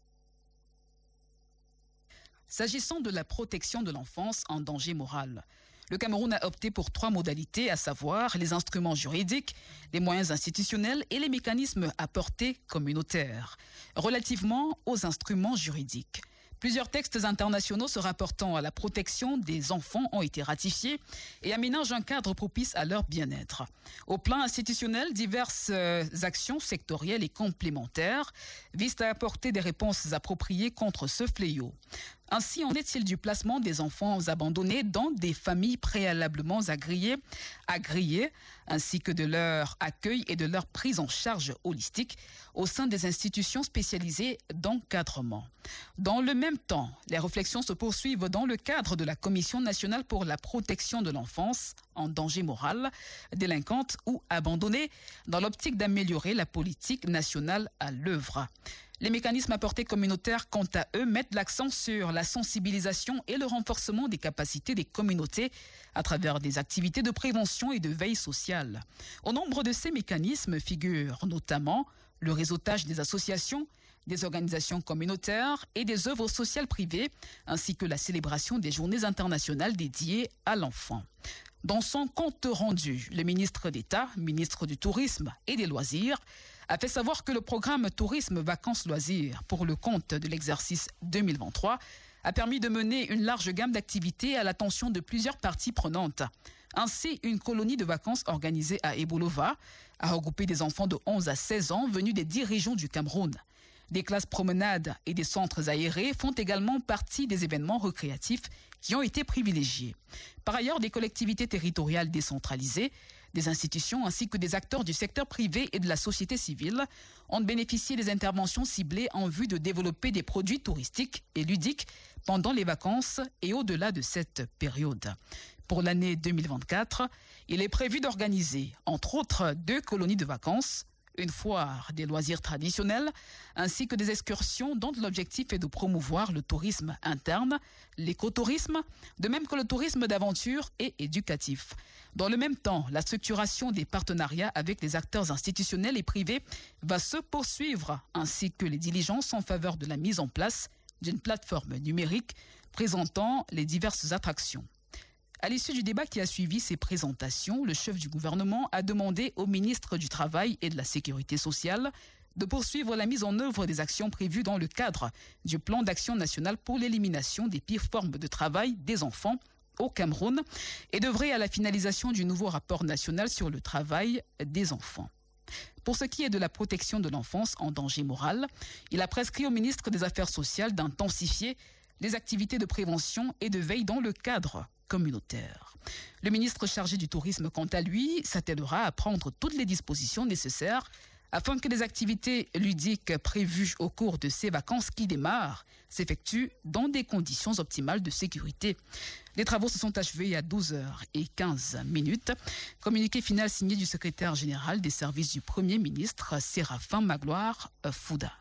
S'agissant de la protection de l'enfance en danger moral, le Cameroun a opté pour trois modalités, à savoir les instruments juridiques, les moyens institutionnels et les mécanismes à portée communautaire. Relativement aux instruments juridiques, plusieurs textes internationaux se rapportant à la protection des enfants ont été ratifiés et aménagent un cadre propice à leur bien-être. Au plan institutionnel, diverses actions sectorielles et complémentaires visent à apporter des réponses appropriées contre ce fléau. Ainsi, en est-il du placement des enfants abandonnés dans des familles préalablement agréées, agréées, ainsi que de leur accueil et de leur prise en charge holistique au sein des institutions spécialisées d'encadrement. Dans le même temps, les réflexions se poursuivent dans le cadre de la Commission nationale pour la protection de l'enfance en danger moral, délinquante ou abandonnée, dans l'optique d'améliorer la politique nationale à l'œuvre. Les mécanismes à portée communautaire, quant à eux, mettent l'accent sur la sensibilisation et le renforcement des capacités des communautés à travers des activités de prévention et de veille sociale. Au nombre de ces mécanismes figurent notamment le réseautage des associations, des organisations communautaires et des œuvres sociales privées, ainsi que la célébration des journées internationales dédiées à l'enfant. Dans son compte rendu, le ministre d'État, ministre du Tourisme et des Loisirs, a fait savoir que le programme Tourisme Vacances Loisirs pour le compte de l'exercice deux mille vingt-trois a permis de mener une large gamme d'activités à l'attention de plusieurs parties prenantes. Ainsi, une colonie de vacances organisée à Ebolova a regroupé des enfants de onze à seize ans venus des dix régions du Cameroun. Des classes promenades et des centres aérés font également partie des événements récréatifs qui ont été privilégiés. Par ailleurs, des collectivités territoriales décentralisées, des institutions ainsi que des acteurs du secteur privé et de la société civile ont bénéficié des interventions ciblées en vue de développer des produits touristiques et ludiques pendant les vacances et au-delà de cette période. Pour l'année deux mille vingt-quatre, il est prévu d'organiser, entre autres, deux colonies de vacances, une foire des loisirs traditionnels, ainsi que des excursions dont l'objectif est de promouvoir le tourisme interne, l'écotourisme, de même que le tourisme d'aventure et éducatif. Dans le même temps, la structuration des partenariats avec les acteurs institutionnels et privés va se poursuivre, ainsi que les diligences en faveur de la mise en place d'une plateforme numérique présentant les diverses attractions. À l'issue du débat qui a suivi ces présentations, le chef du gouvernement a demandé au ministre du Travail et de la Sécurité sociale de poursuivre la mise en œuvre des actions prévues dans le cadre du plan d'action national pour l'élimination des pires formes de travail des enfants au Cameroun et d'œuvrer à la finalisation du nouveau rapport national sur le travail des enfants. Pour ce qui est de la protection de l'enfance en danger moral, il a prescrit au ministre des Affaires sociales d'intensifier les activités de prévention et de veille dans le cadre communautaire. Le ministre chargé du tourisme, quant à lui, s'attellera à prendre toutes les dispositions nécessaires afin que les activités ludiques prévues au cours de ces vacances qui démarrent s'effectuent dans des conditions optimales de sécurité. Les travaux se sont achevés à douze heures quinze minutes. Communiqué final signé du secrétaire général des services du Premier ministre, Séraphin Magloire Fouda.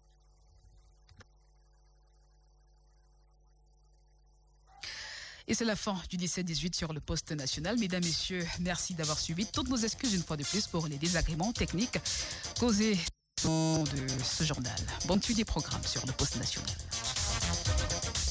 Et c'est la fin du dix-sept dix-huit sur le poste national. Mesdames, Messieurs, merci d'avoir suivi. Toutes nos excuses une fois de plus pour les désagréments techniques causés de ce journal. Bonne suite des programmes sur le poste national.